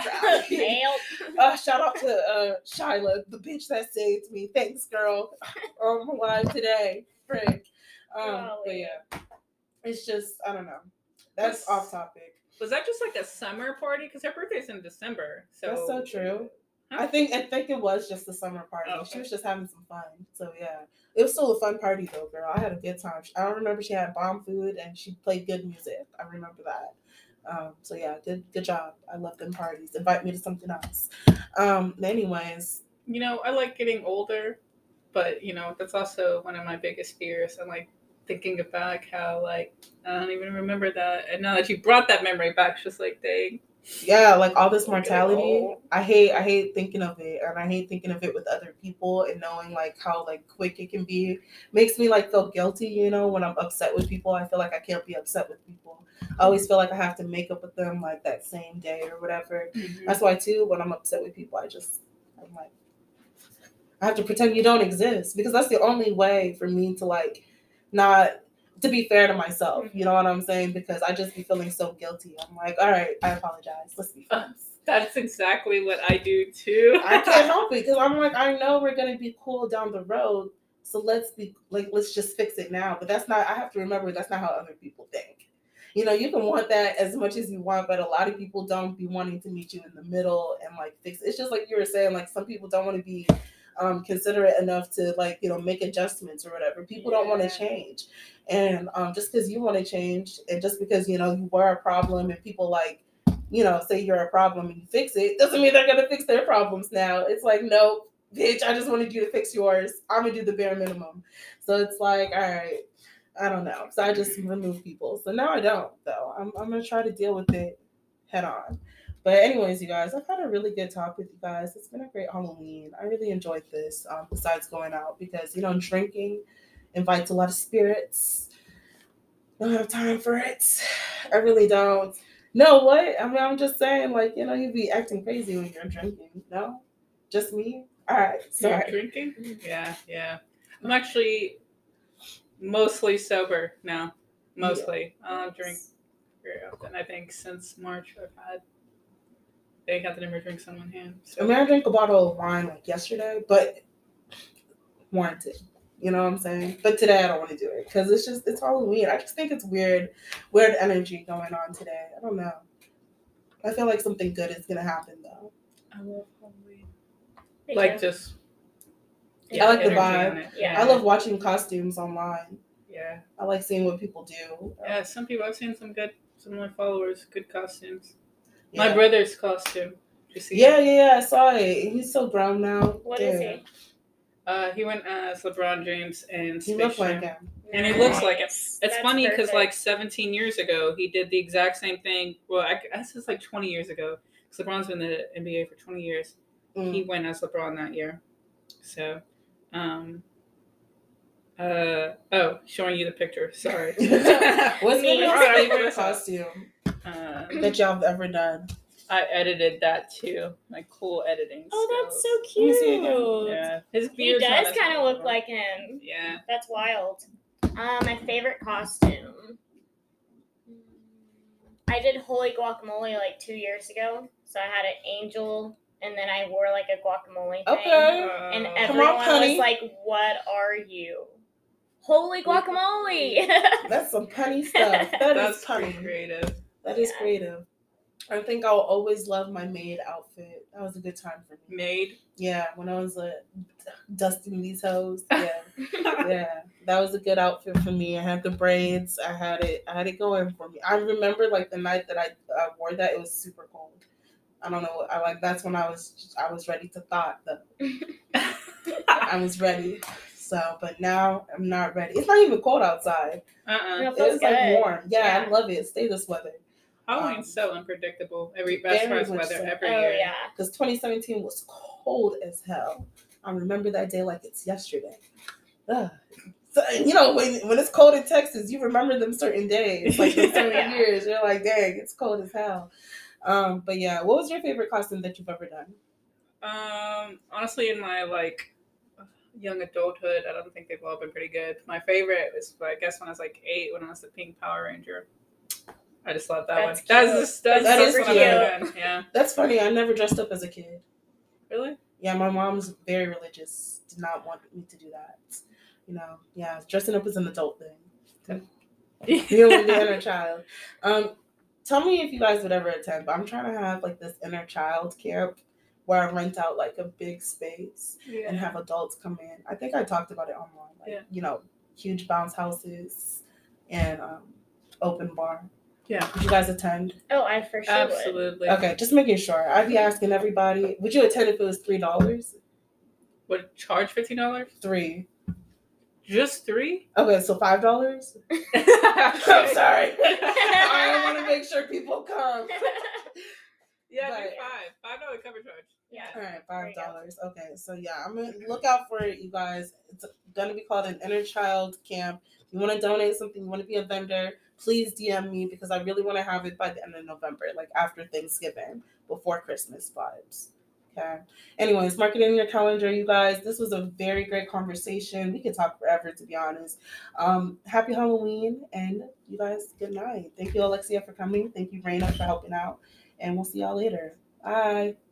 Shout out to Shyla, the bitch that saved me. Thanks, girl. I'm alive today. Frick. But yeah, it's just, I don't know. That's off topic. Was that just like a summer party? Because her birthday's in December. So that's so true. Huh? I think it was just a summer party. Oh, okay. She was just having some fun. So yeah, it was still a fun party though, girl. I had a good time. I remember she had bomb food and she played good music. I remember that. So yeah, good job. I love them parties. Invite me to something else. Anyways, I like getting older, but that's also one of my biggest fears. I'm like thinking back how like I don't even remember that, and now that you brought that memory back, it's just like, dang. Yeah, like all this We're getting mortality. old. I hate thinking of it, and I hate thinking of it with other people and knowing like how like quick it can be. Makes me like feel guilty, when I'm upset with people. I feel like I can't be upset with people. I always feel like I have to make up with them like that same day or whatever. That's why too, when I'm upset with people, I'm like, I have to pretend you don't exist, because that's the only way for me to like not to be fair to myself. You know what I'm saying? Because I just be feeling so guilty. I'm like, all right, I apologize. Let's be friends. That's exactly what I do too. I can't help it, because I'm like, I know we're gonna be cool down the road, so let's just fix it now. But that's not. I have to remember that's not how other people think. You can want that as much as you want, but a lot of people don't be wanting to meet you in the middle and like fix it. It's just like you were saying, like some people don't want to be considerate enough to like make adjustments or whatever. People don't want to change, and just because you want to change, and just because you were a problem, and people like say you're a problem and you fix it, doesn't mean they're gonna fix their problems now. It's like, no, bitch, I just wanted you to fix yours. I'm gonna do the bare minimum. So it's like, all right, I don't know. So I just remove people. So now I don't, though. I'm gonna try to deal with it head on. But anyways, you guys, I've had a really good talk with you guys. It's been a great Halloween. I really enjoyed this, besides going out, because, drinking invites a lot of spirits. Don't have time for it. I really don't. No, what? I mean, I'm just saying, like, you'd be acting crazy when you're drinking. No? Just me? All right. Sorry. You're drinking? Yeah. I'm actually mostly sober now. Mostly. I don't drink very often. I think since March I've had to never drink someone hand. So. I mean, I drank a bottle of wine like yesterday, but warranted. You know what I'm saying? But today I don't want to do it because it's Halloween. I just think it's weird energy going on today. I don't know. I feel like something good is gonna happen though. I love Halloween. Like just. Yeah, I like the vibe. Yeah. I love watching costumes online. Yeah. I like seeing what people do. Yeah, some people I've seen some of my followers, good costumes. Yeah. My brother's costume. Did you see Yeah, I saw it. He's so brown now. What is he? He went as LeBron James in He Space looks Jam. like him. And he looks like him. It's That's funny because perfect. 17 years ago, he did the exact same thing. Well, I guess it's 20 years ago. Because LeBron's been in the NBA for 20 years. He went as LeBron that year. So, showing you the picture. Sorry. What's Me. your Alright, favorite costume that y'all have ever done? I edited that too. Cool editing Oh, that's skills. so Let me see cute. again. Yeah. His He beard's not does as kind of long look as like him. Yeah. That's wild. My favorite costume. I did Holy Guacamole 2 years ago. So I had an angel, and then I wore a guacamole thing. Okay. And Come everyone on, honey. was like, "What are you?" Holy guacamole. That's some punny stuff. That's pretty punny. creative. That is Yeah. creative. I think I'll always love my maid outfit. That was a good time for me. Maid. Yeah, when I was dusting these hoes. Yeah. Yeah, that was a good outfit for me. I had the braids. I had it going for me. I remember the night that I wore that. It was super cold. I don't know. That's when I was ready to thought though. I was ready. So, but now I'm not ready. It's not even cold outside. No, it feels It's good. warm. Yeah, I love it. Stay this weather. Halloween's so unpredictable. As very far as much weather so. every Oh year. yeah. Because 2017 was cold as hell. I remember that day like it's yesterday. Ugh. So, when it's cold in Texas, you remember them certain days, those certain Yeah. years. You're like, dang, it's cold as hell. But yeah, what was your favorite costume that you've ever done? Honestly, in my young adulthood, I don't think they've all been pretty good. My favorite was, I guess, when I was 8, when I was the Pink Power Ranger. I just love that That's one. cute. That is what I've cute. ever done. Yeah. That's funny. I never dressed up as a kid. Really? Yeah, my mom's very religious. Did not want me to do that. Yeah, dressing up is an adult thing. You don't want to be an inner child. Tell me if you guys would ever attend, but I'm trying to have this inner child camp where I rent out a big space and have adults come in. I think I talked about it online. Huge bounce houses and open bar. Yeah. Would you guys attend? Oh, I for sure Absolutely. Okay, just making sure. I'd be asking everybody. Would you attend if it was $3? Would charge $15? $3. Just 3? Okay, so $5. I'm sorry. I want to make sure people come. Yeah, But- do $5 cover charge. Yeah. All right, There you go. $5. Okay, so yeah, I'm gonna look out for it, you guys. It's gonna be called an Inner Child Camp. You want to donate something? You want to be a vendor? Please DM me because I really want to have it by the end of November, like after Thanksgiving, before Christmas vibes. Okay. Anyways, mark it in your calendar, you guys. This was a very great conversation. We could talk forever, to be honest. Happy Halloween, and you guys, good night. Thank you, Alexia, for coming. Thank you, Raina, for helping out, and we'll see y'all later. Bye.